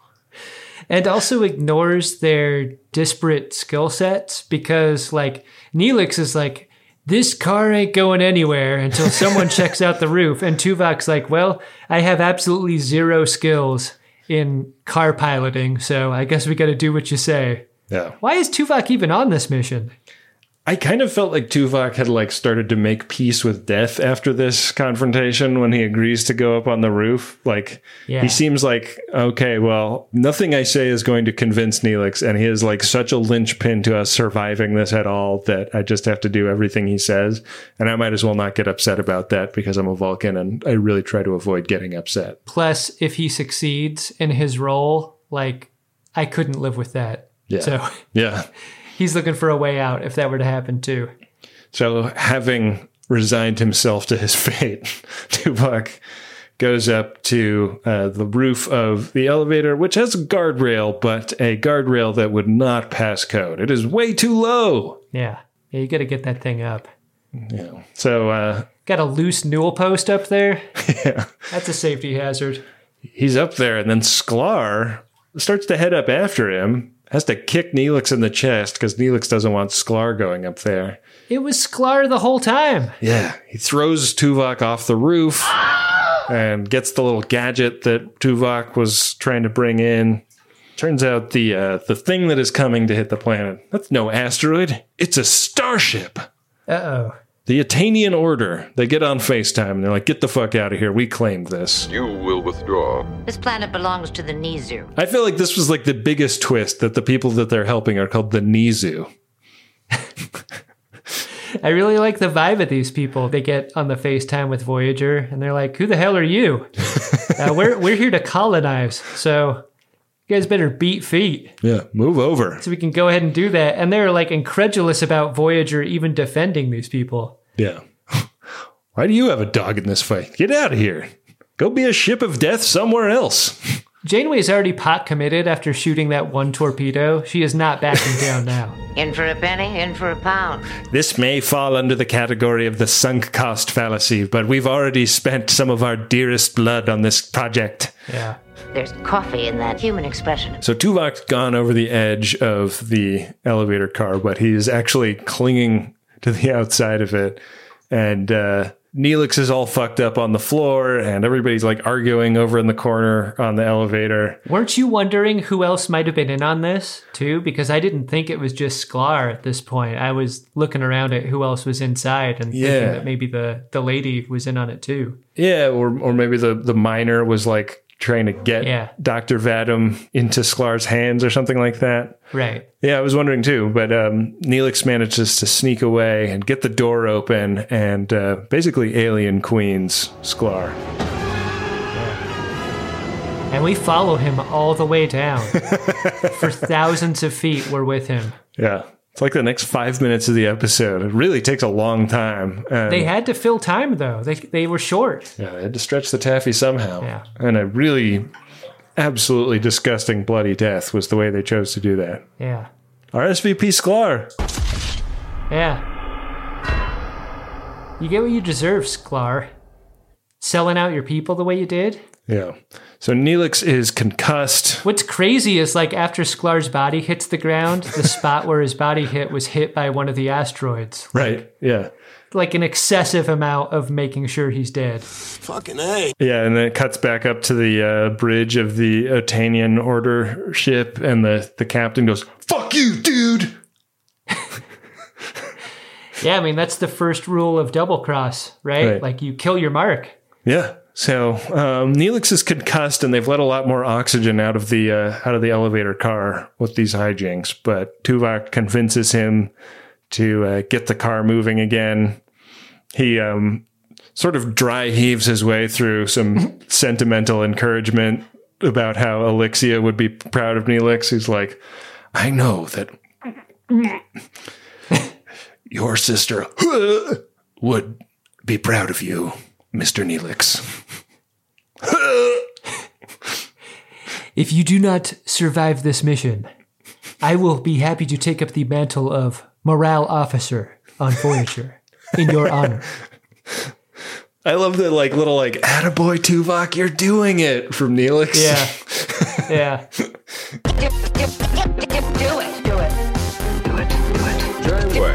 And also ignores their disparate skill sets because, Neelix is like, this car ain't going anywhere until someone checks out the roof. And Tuvok's like, well, I have absolutely zero skills in car piloting, so I guess we got to do what you say. Yeah. Why is Tuvok even on this mission? I kind of felt like Tuvok had started to make peace with death after this confrontation when he agrees to go up on the roof. He seems like, okay, well, nothing I say is going to convince Neelix, and he is such a linchpin to us surviving this at all that I just have to do everything he says. And I might as well not get upset about that because I'm a Vulcan and I really try to avoid getting upset. Plus, if he succeeds in his role, I couldn't live with that. Yeah. So yeah. He's looking for a way out if that were to happen too. So having resigned himself to his fate, Tuvok goes up to the roof of the elevator, which has a guardrail, but a guardrail that would not pass code. It is way too low. Yeah, you got to get that thing up. Yeah. So got a loose newel post up there. Yeah. That's a safety hazard. He's up there, and then Sklar starts to head up after him, has to kick Neelix in the chest because Neelix doesn't want Sklar going up there. It was Sklar the whole time. Yeah, he throws Tuvok off the roof and gets the little gadget that Tuvok was trying to bring in. Turns out the thing that is coming to hit the planet, that's no asteroid. It's a starship. Uh-oh. The Atanian Order. They get on FaceTime and they're like, get the fuck out of here. We claimed this. You will withdraw. This planet belongs to the Nizu. I feel like this was like the biggest twist, that the people that they're helping are called the Nizu. I really like the vibe of these people. They get on the FaceTime with Voyager and they're like, who the hell are you? We're here to colonize. So you guys better beat feet. Yeah, move over. So we can go ahead and do that. And they're like incredulous about Voyager even defending these people. Yeah. Why do you have a dog in this fight? Get out of here. Go be a ship of death somewhere else. Janeway's already pot committed after shooting that one torpedo. She is not backing down now. In for a penny, in for a pound. This may fall under the category of the sunk cost fallacy, but we've already spent some of our dearest blood on this project. Yeah. There's coffee in that human expression. So Tuvok's gone over the edge of the elevator car, but he's actually clinging to the outside of it. And Neelix is all fucked up on the floor, and everybody's like arguing over in the corner on the elevator. Weren't you wondering who else might have been in on this, too? Because I didn't think it was just Sklar at this point. I was looking around at who else was inside and thinking that maybe the lady was in on it, too. Yeah, or maybe the miner was like trying to get Dr. Vadam into Sklar's hands or something like that. Right. Yeah, I was wondering too, but Neelix manages to sneak away and get the door open and basically alien queens Sklar. Yeah. And we follow him all the way down. For thousands of feet, we're with him. Yeah. It's like the next 5 minutes of the episode. It really takes a long time. They had to fill time, though. They were short. Yeah, they had to stretch the taffy somehow. Yeah. And a really absolutely disgusting bloody death was the way they chose to do that. Yeah. RSVP Sklar. Yeah. You get what you deserve, Sklar. Selling out your people the way you did. Yeah. So Neelix is concussed. What's crazy is like after Sklar's body hits the ground, the spot where his body hit was hit by one of the asteroids. Right. Yeah. Like an excessive amount of making sure he's dead. Fucking A. Yeah, and then it cuts back up to the bridge of the Otanian Order ship, and the captain goes, "Fuck you, dude!" Yeah, I mean, that's the first rule of double cross, right? Like you kill your mark. Yeah. So Neelix is concussed, and they've let a lot more oxygen out of the elevator car with these hijinks. But Tuvok convinces him to get the car moving again. He sort of dry heaves his way through some sentimental encouragement about how Elixia would be proud of Neelix. He's like, "I know that your sister would be proud of you, Mr. Neelix." If you do not survive this mission, I will be happy to take up the mantle of morale officer on Voyager in your honor. I love the little "Attaboy Tuvok, you're doing it" from Neelix. Yeah. Yeah. Do it. Do it. Do it. Do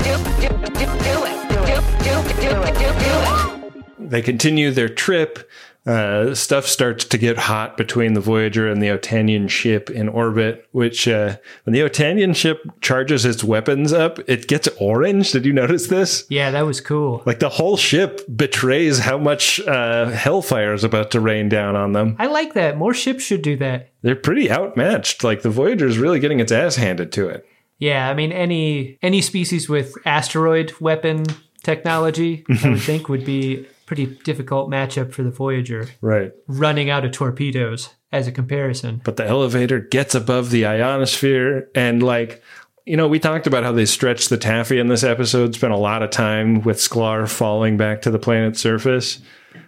it. They continue their trip. Stuff starts to get hot between the Voyager and the Otanian ship in orbit, which when the Otanian ship charges its weapons up, it gets orange. Did you notice this? Yeah, that was cool. Like the whole ship betrays how much hellfire is about to rain down on them. I like that. More ships should do that. They're pretty outmatched. Like the Voyager is really getting its ass handed to it. Yeah, I mean, any species with asteroid weapon technology, I would think, would be pretty difficult matchup for the Voyager. Right. Running out of torpedoes as a comparison. But the elevator gets above the ionosphere, and we talked about how they stretched the taffy in this episode, spent a lot of time with Sklar falling back to the planet's surface.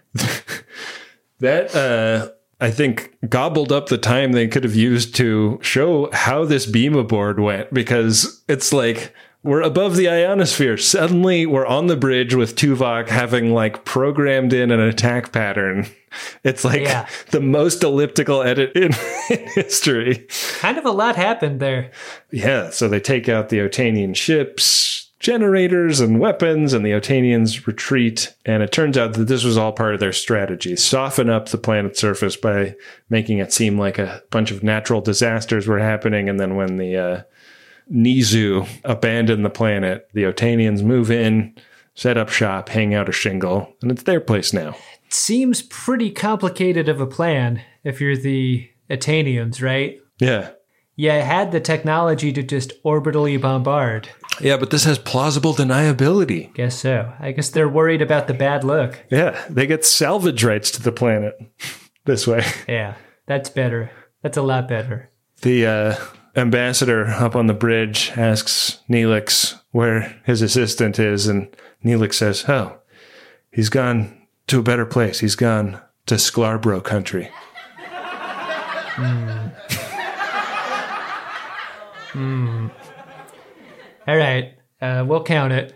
That, I think, gobbled up the time they could have used to show how this beam aboard went, because it's like we're above the ionosphere. Suddenly, we're on the bridge with Tuvok having like programmed in an attack pattern. It's like the most elliptical edit in history. Kind of a lot happened there. Yeah, so they take out the Otanian ships, generators, and weapons, and the Otanians retreat. And it turns out that this was all part of their strategy. Soften up the planet's surface by making it seem like a bunch of natural disasters were happening. And then when the Nizu abandon the planet, the Otanians move in, set up shop, hang out a shingle, and it's their place now. It seems pretty complicated of a plan if you're the Otanians, right? Yeah. Yeah, it had the technology to just orbitally bombard. Yeah, but this has plausible deniability. Guess so. I guess they're worried about the bad look. Yeah, they get salvage rights to the planet this way. Yeah, that's better. That's a lot better. The ambassador up on the bridge asks Neelix where his assistant is, and Neelix says, oh, he's gone to a better place. He's gone to Sklarbro country. All right, we'll count it.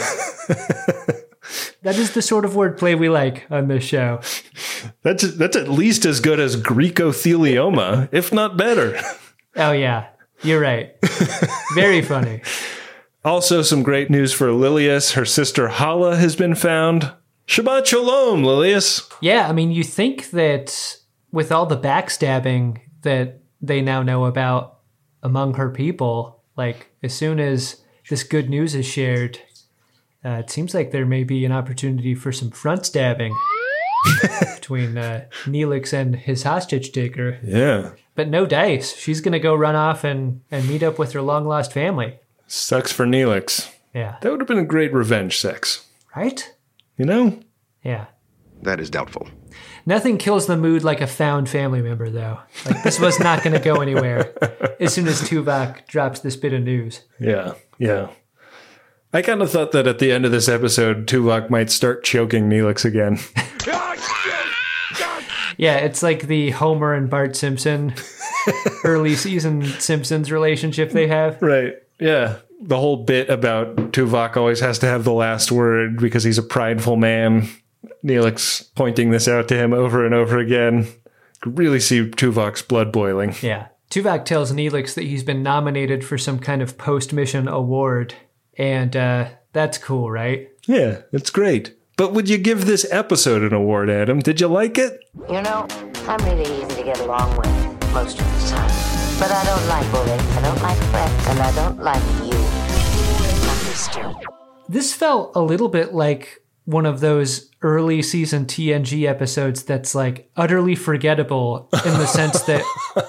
That is the sort of wordplay we like on this show. That's at least as good as Greekothelioma, if not better. Oh, yeah. You're right. Very funny. Also, some great news for Lilius. Her sister Hala has been found. Shabbat Shalom, Lilius. Yeah, I mean, you think that with all the backstabbing that they now know about among her people, like, as soon as this good news is shared, it seems like there may be an opportunity for some front stabbing between Neelix and his hostage taker. Yeah. But no dice. She's going to go run off and meet up with her long-lost family. Sucks for Neelix. Yeah. That would have been a great revenge sex. Right? You know? Yeah. That is doubtful. Nothing kills the mood like a found family member, though. Like, this was not going to go anywhere as soon as Tuvok drops this bit of news. Yeah, yeah. I kind of thought that at the end of this episode, Tuvok might start choking Neelix again. Yeah, it's like the Homer and Bart Simpson early season Simpsons relationship they have. Right, yeah. The whole bit about Tuvok always has to have the last word because he's a prideful man. Neelix pointing this out to him over and over again. Could really see Tuvok's blood boiling. Yeah. Tuvok tells Neelix that he's been nominated for some kind of post-mission award. And that's cool, right? Yeah, it's great. But would you give this episode an award, Adam? Did you like it? You know, I'm really easy to get along with most of the time. But I don't like bullying, I don't like threats, and I don't like you. Understood. This felt a little bit like one of those early season TNG episodes that's like utterly forgettable in the sense that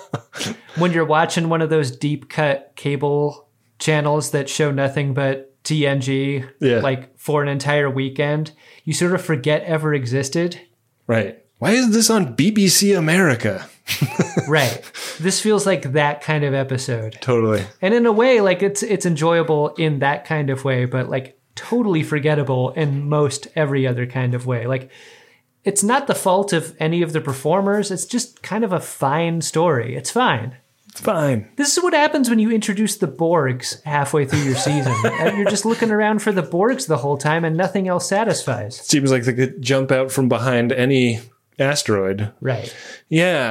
when you're watching one of those deep cut cable channels that show nothing but TNG, like for an entire weekend, you sort of forget ever existed. Right. Why is this on BBC America? Right. This feels like that kind of episode. Totally. And in a way, like it's enjoyable in that kind of way, but like totally forgettable in most every other kind of way. Like, it's not the fault of any of the performers. It's just kind of a fine story. It's fine. It's fine. This is what happens when you introduce the Borgs halfway through your season. You're just looking around for the Borgs the whole time and nothing else satisfies. Seems like they could jump out from behind any asteroid. Right. Yeah,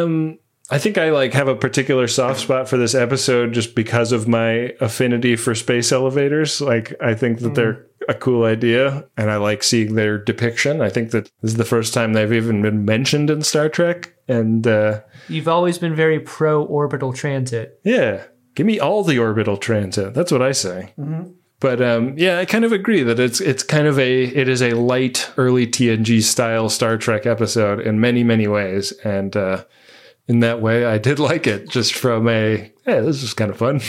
I think I like have a particular soft spot for this episode just because of my affinity for space elevators. Like, I think that they're a cool idea, and I like seeing their depiction. I think that this is the first time they've even been mentioned in Star Trek. And you've always been very pro orbital transit. Yeah, give me all the orbital transit. That's what I say. Mm-hmm. But yeah, I kind of agree that it's kind of it is a light early TNG style Star Trek episode in many, many ways, and in that way, I did like it just from this is kind of fun.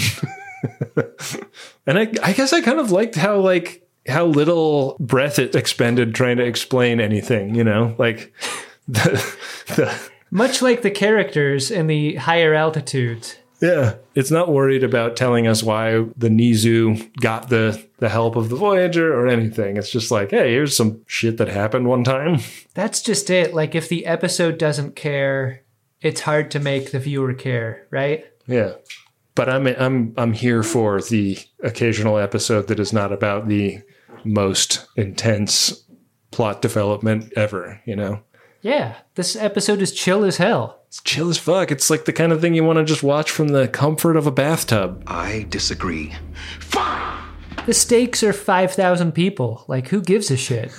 And I guess I kind of liked how little breath it expended trying to explain anything, you know, like much like the characters in the higher altitudes. Yeah. It's not worried about telling us why the Nizu got the help of the Voyager or anything. It's just like, hey, here's some shit that happened one time. That's just it. Like, if the episode doesn't care, it's hard to make the viewer care, right? Yeah. But I'm here for the occasional episode that is not about the most intense plot development ever, you know? Yeah, this episode is chill as hell. It's chill as fuck. It's like the kind of thing you want to just watch from the comfort of a bathtub. I disagree. The stakes are 5,000 people. Like, who gives a shit?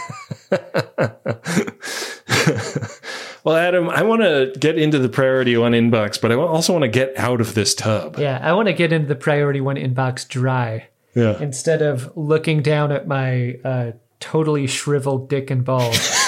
Well, Adam, I want to get into the Priority One inbox, but I also want to get out of this tub. Yeah, I want to get into the Priority One inbox dry. Yeah. Instead of looking down at my totally shriveled dick and balls.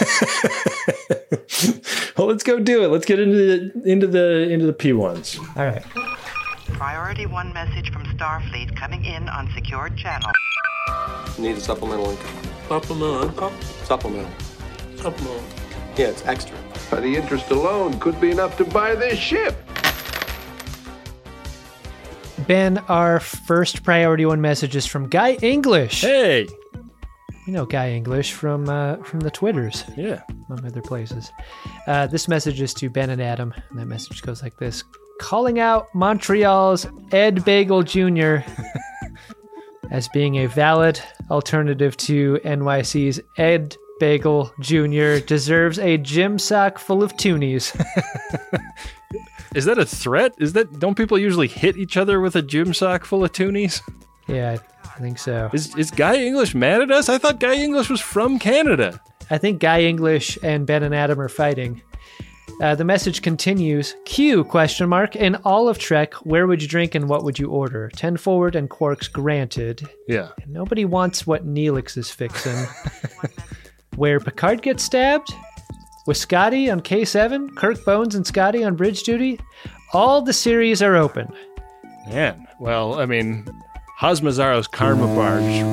Well, let's go do it. Let's get into the P1s. All right. Priority One message from Starfleet coming in on secured channel. Need a supplemental income. Supplemental income? Supplemental. Supplemental. Yeah, it's extra. The interest alone could be enough to buy this ship. Ben, our first Priority One message is from Guy English. Hey! You know Guy English from the Twitters. Yeah. Among other places. This message is to Ben and Adam, and that message goes like this. Calling out Montreal's Ed Bagel Jr. as being a valid alternative to NYC's Ed Bagel Jr. deserves a gym sock full of toonies. Is that a threat? Don't people usually hit each other with a gym sock full of toonies? Yeah, I think so. Is Guy English mad at us? I thought Guy English was from Canada. I think Guy English and Ben and Adam are fighting. The message continues, Q, ? In all of Trek, where would you drink and what would you order? 10 forward and quarks granted. Yeah. And nobody wants what Neelix is fixing. Where Picard gets stabbed? With Scotty on K7? Kirk, Bones, and Scotty on bridge duty? All the series are open. Man, well, I mean, Hazmazaro's Karma Barge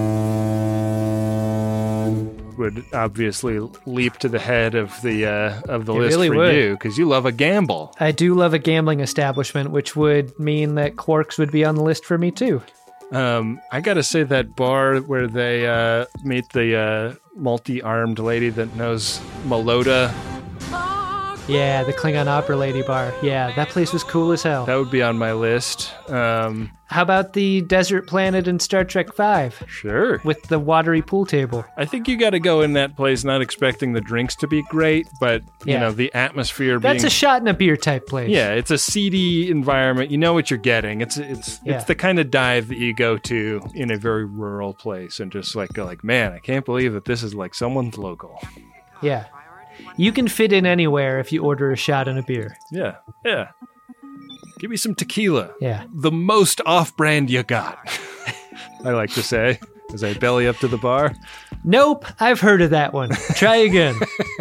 would obviously leap to the head of the list really for would. you, because you love a gamble. I do love a gambling establishment, which would mean that Quarks would be on the list for me too. I gotta say that bar where they meet the multi-armed lady that knows Melota. Yeah, the Klingon opera lady bar. Yeah, that place was cool as hell. That would be on my list. How about the desert planet in Star Trek V? Sure. With the watery pool table. I think you got to go in that place not expecting the drinks to be great, but you know, the atmosphere That's a shot in a beer type place. Yeah, it's a seedy environment. You know what you're getting. It's the kind of dive that you go to in a very rural place and just go like, man, I can't believe that this is like someone's local. Yeah. You can fit in anywhere if you order a shot and a beer. Yeah. Yeah. Give me some tequila. Yeah. The most off-brand you got, I like to say, as I belly up to the bar. Nope, I've heard of that one. Try again.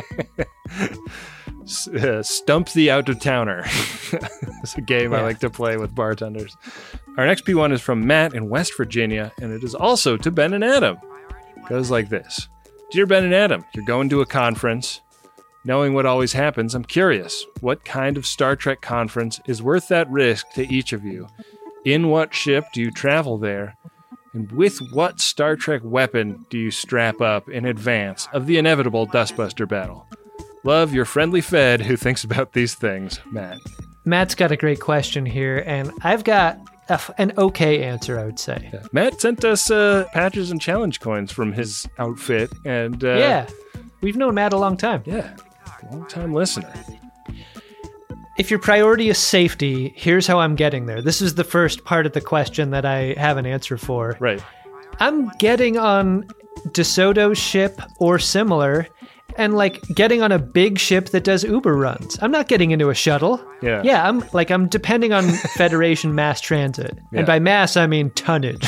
Stump the out-of-towner. It's a game I like to play with bartenders. Our next P1 is from Matt in West Virginia, and it is also to Ben and Adam. It goes like this. Dear Ben and Adam, you're going to a conference. Knowing what always happens, I'm curious, what kind of Star Trek conference is worth that risk to each of you? In what ship do you travel there? And with what Star Trek weapon do you strap up in advance of the inevitable Dustbuster battle? Love, your friendly Fed who thinks about these things, Matt. Matt's got a great question here, and I've got an okay answer, I would say. Yeah. Matt sent us patches and challenge coins from his outfit, and yeah, we've known Matt a long time. Yeah. Long-time listener. If your priority is safety, here's how I'm getting there. This is the first part of the question that I have an answer for. Right. I'm getting on DeSoto's ship or similar, and getting on a big ship that does Uber runs. I'm not getting into a shuttle. Yeah. Yeah, I'm depending on Federation mass transit. Yeah. And by mass, I mean tonnage.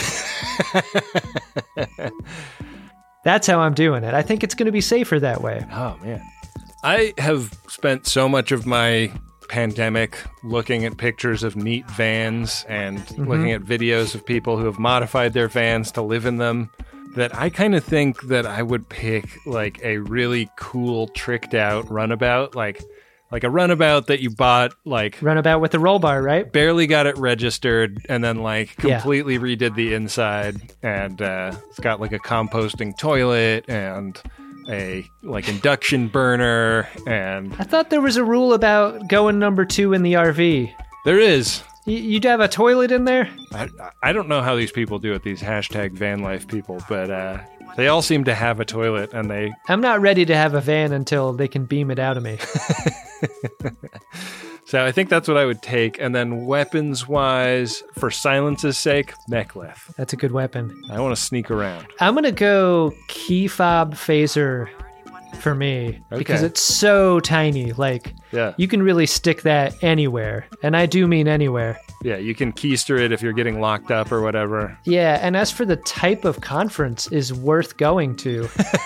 That's how I'm doing it. I think it's going to be safer that way. Oh, man. I have spent so much of my pandemic looking at pictures of neat vans and looking at videos of people who have modified their vans to live in them that I kind of think that I would pick a really cool, tricked out runabout, like a runabout that you bought runabout with the roll bar, right? Barely got it registered and then completely redid the inside, and it's got a composting toilet and a induction burner, and I thought there was a rule about going number 2 in the RV. There is. You'd have a toilet in there? I don't know how these people do it, these hashtag van life people, but they all seem to have a toilet, and they... I'm not ready to have a van until they can beam it out of me. So I think that's what I would take. And then weapons-wise, for silence's sake, mechlith. That's a good weapon. I want to sneak around. I'm going to go key fob phaser for me because it's so tiny. Like, you can really stick that anywhere. And I do mean anywhere. Yeah, you can keister it if you're getting locked up or whatever. Yeah, and as for the type of conference is worth going to.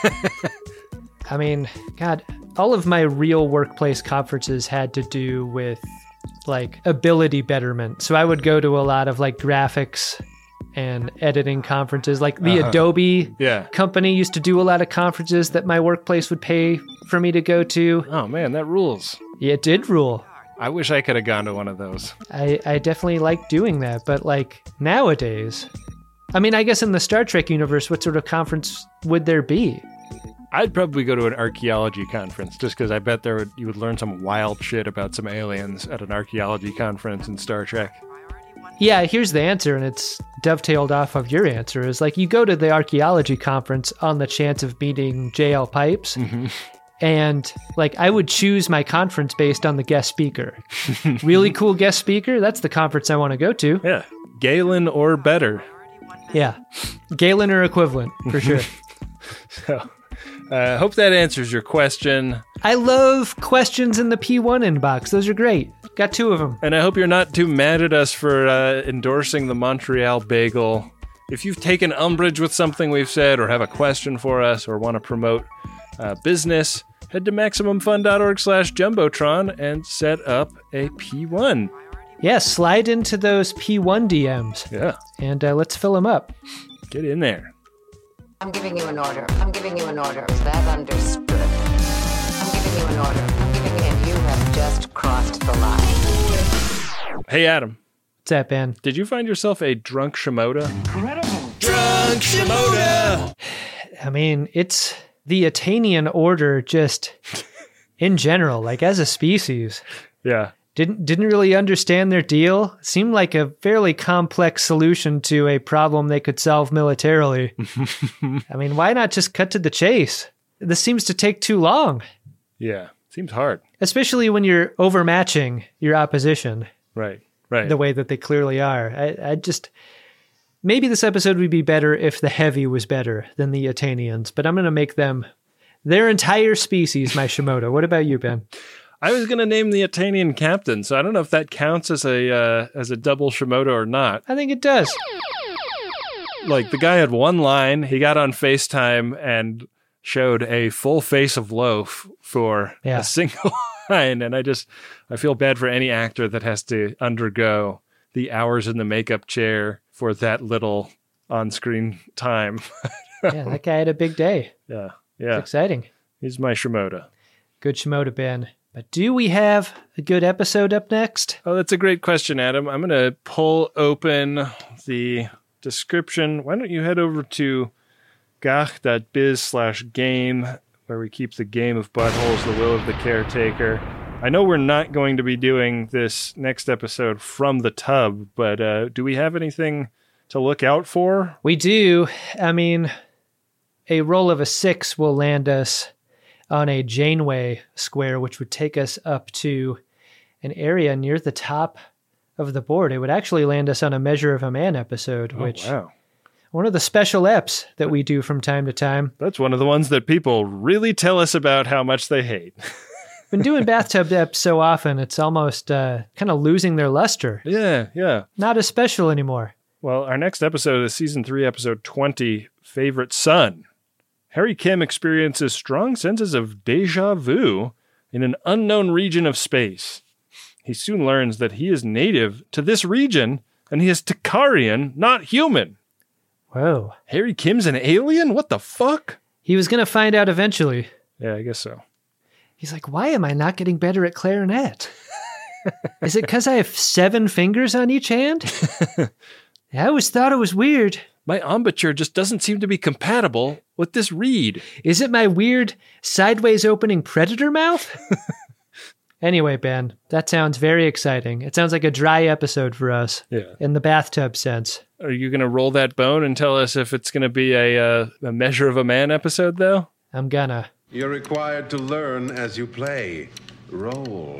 I mean, God, all of my real workplace conferences had to do with like ability betterment. So I would go to a lot of like graphics and editing conferences. Like the Adobe company used to do a lot of conferences that my workplace would pay for me to go to. Oh man, that rules. Yeah, it did rule. I wish I could have gone to one of those. I definitely like doing that. But like nowadays, I mean, I guess in the Star Trek universe, what sort of conference would there be? I'd probably go to an archaeology conference just because I bet you would learn some wild shit about some aliens at an archaeology conference in Star Trek. Yeah, here's the answer, and it's dovetailed off of your answer, is like you go to the archaeology conference on the chance of meeting J.L. Pipes, and like I would choose my conference based on the guest speaker. Really cool guest speaker, that's the conference I want to go to. Yeah, Galen or better. Yeah, Galen or equivalent, for sure. So... hope that answers your question. I love questions in the P1 inbox. Those are great. Got 2 of them. And I hope you're not too mad at us for endorsing the Montreal Bagel. If you've taken umbrage with something we've said or have a question for us or want to promote business, head to MaximumFun.org/Jumbotron and set up a P1. Yeah, slide into those P1 DMs. Yeah. And let's fill them up. Get in there. I'm giving you an order. I'm giving you an order. Is that understood? I'm giving you an order. I'm giving it. You have just crossed the line. Hey, Adam. What's that, Ben? Did you find yourself a drunk Shimoda? Incredible. Drunk Shimoda! I mean, it's the Atanian order just in general, like as a species. Yeah. Didn't really understand their deal. Seemed like a fairly complex solution to a problem they could solve militarily. I mean, why not just cut to the chase? This seems to take too long. Yeah, seems hard. Especially when you're overmatching your opposition. Right. The way that they clearly are. I just... Maybe this episode would be better if the Heavy was better than the Atanians, but I'm going to make them their entire species my Shimoda. What about you, Ben? I was going to name the Atanian captain, so I don't know if that counts as a double Shimoda or not. I think it does. Like, the guy had one line, he got on FaceTime and showed a full face of loaf for a single line, and I feel bad for any actor that has to undergo the hours in the makeup chair for that little on-screen time. Yeah, that guy had a big day. Yeah. It's exciting. He's my Shimoda. Good Shimoda, Ben. But do we have a good episode up next? Oh, that's a great question, Adam. I'm going to pull open the description. Why don't you head over to gach.biz/game, where we keep the game of buttholes, the will of the caretaker. I know we're not going to be doing this next episode from the tub, but do we have anything to look out for? We do. I mean, a roll of a 6 will land us on a Janeway square, which would take us up to an area near the top of the board. It would actually land us on a Measure of a Man episode, which one of the special eps that we do from time to time. That's one of the ones that people really tell us about how much they hate. Been doing bathtub eps so often, it's almost kind of losing their luster. Yeah. Not as special anymore. Well, our next episode is Season 3, Episode 20, Favorite Son. Harry Kim experiences strong senses of déjà vu in an unknown region of space. He soon learns that he is native to this region, and he is Takarian, not human. Whoa. Harry Kim's an alien? What the fuck? He was going to find out eventually. Yeah, I guess so. He's like, why am I not getting better at clarinet? Is it because I have 7 fingers on each hand? I always thought it was weird. My embouchure just doesn't seem to be compatible with this reed. Is it my weird sideways opening predator mouth? Anyway, Ben, that sounds very exciting. It sounds like a dry episode for us. Yeah. In the bathtub sense. Are you going to roll that bone and tell us if it's going to be a Measure of a Man episode, though? I'm gonna. You're required to learn as you play. Roll.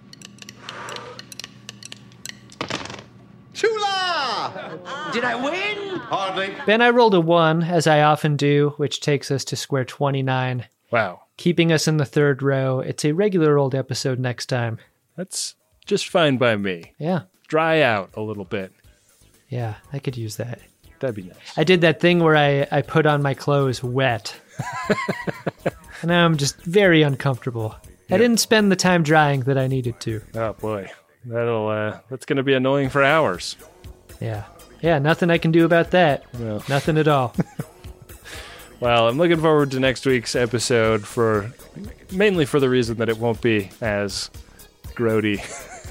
Chula! Did I win? Hardly. Ben, I rolled a 1, as I often do, which takes us to square 29. Wow. Keeping us in the third row. It's a regular old episode next time. That's just fine by me. Yeah. Dry out a little bit. Yeah, I could use that. That'd be nice. I did that thing where I put on my clothes wet. And now I'm just very uncomfortable. Yeah. I didn't spend the time drying that I needed to. Oh, boy. That's going to be annoying for hours. Yeah. Yeah, nothing I can do about that. No. Nothing at all. Well, I'm looking forward to next week's episode mainly for the reason that it won't be as grody.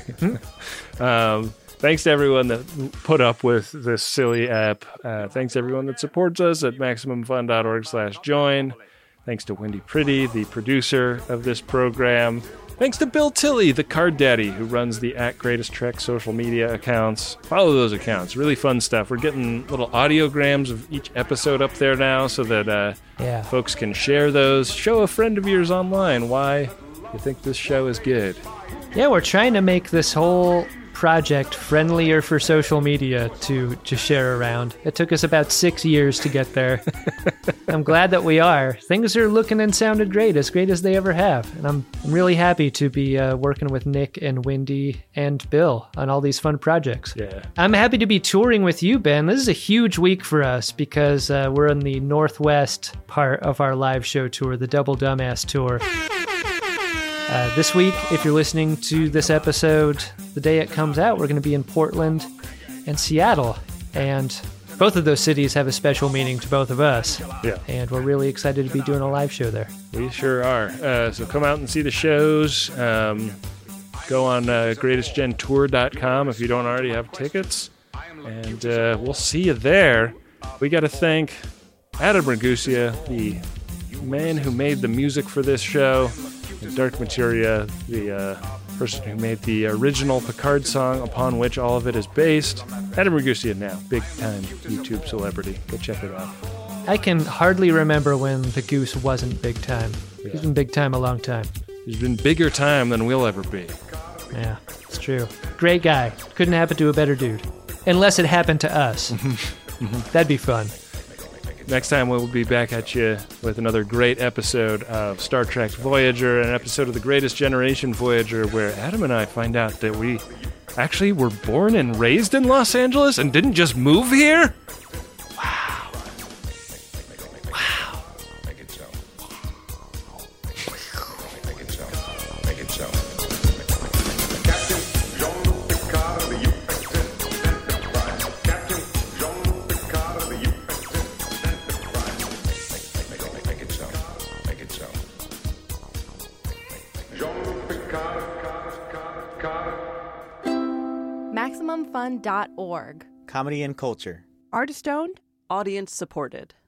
Thanks to everyone that put up with this silly app. Thanks to everyone that supports us at MaximumFun.org/join. Thanks to Wendy Pretty, the producer of this program. Thanks to Bill Tilley, the card daddy, who runs the @GreatestTrek social media accounts. Follow those accounts. Really fun stuff. We're getting little audiograms of each episode up there now so that folks can share those. Show a friend of yours online why you think this show is good. Yeah, we're trying to make this whole project friendlier for social media to share around. It took us about 6 years to get there. I'm glad that we are. Things are looking and sounded great as they ever have. And I'm really happy to be working with Nick and Wendy and Bill on all these fun projects. Yeah. I'm happy to be touring with you, Ben. This is a huge week for us because we're in the Northwest part of our live show tour, the Double Dumbass Tour. This week, if you're listening to this episode the day it comes out, we're going to be in Portland and Seattle. And both of those cities have a special meaning to both of us. Yeah. And we're really excited to be doing a live show there. We sure are. So come out and see the shows. Go on greatestgentour.com if you don't already have tickets. And we'll see you there. We got to thank Adam Ragusa, the man who made the music for this show. Dark Materia, the person who made the original Picard song upon which all of it is based. Adam Ragusa now, big-time YouTube celebrity. Go check it out. I can hardly remember when the Goose wasn't big time. Yeah. He's been big time a long time. He's been bigger time than we'll ever be. Yeah, it's true. Great guy. Couldn't happen to a better dude. Unless it happened to us. That'd be fun. Next time we'll be back at you with another great episode of Star Trek Voyager, an episode of The Greatest Generation Voyager, where Adam and I find out that we actually were born and raised in Los Angeles and didn't just move here? Wow. Wow. Make it so. Make it so. Make it so. MaximumFun.org. Comedy and culture. Artist owned. Audience supported.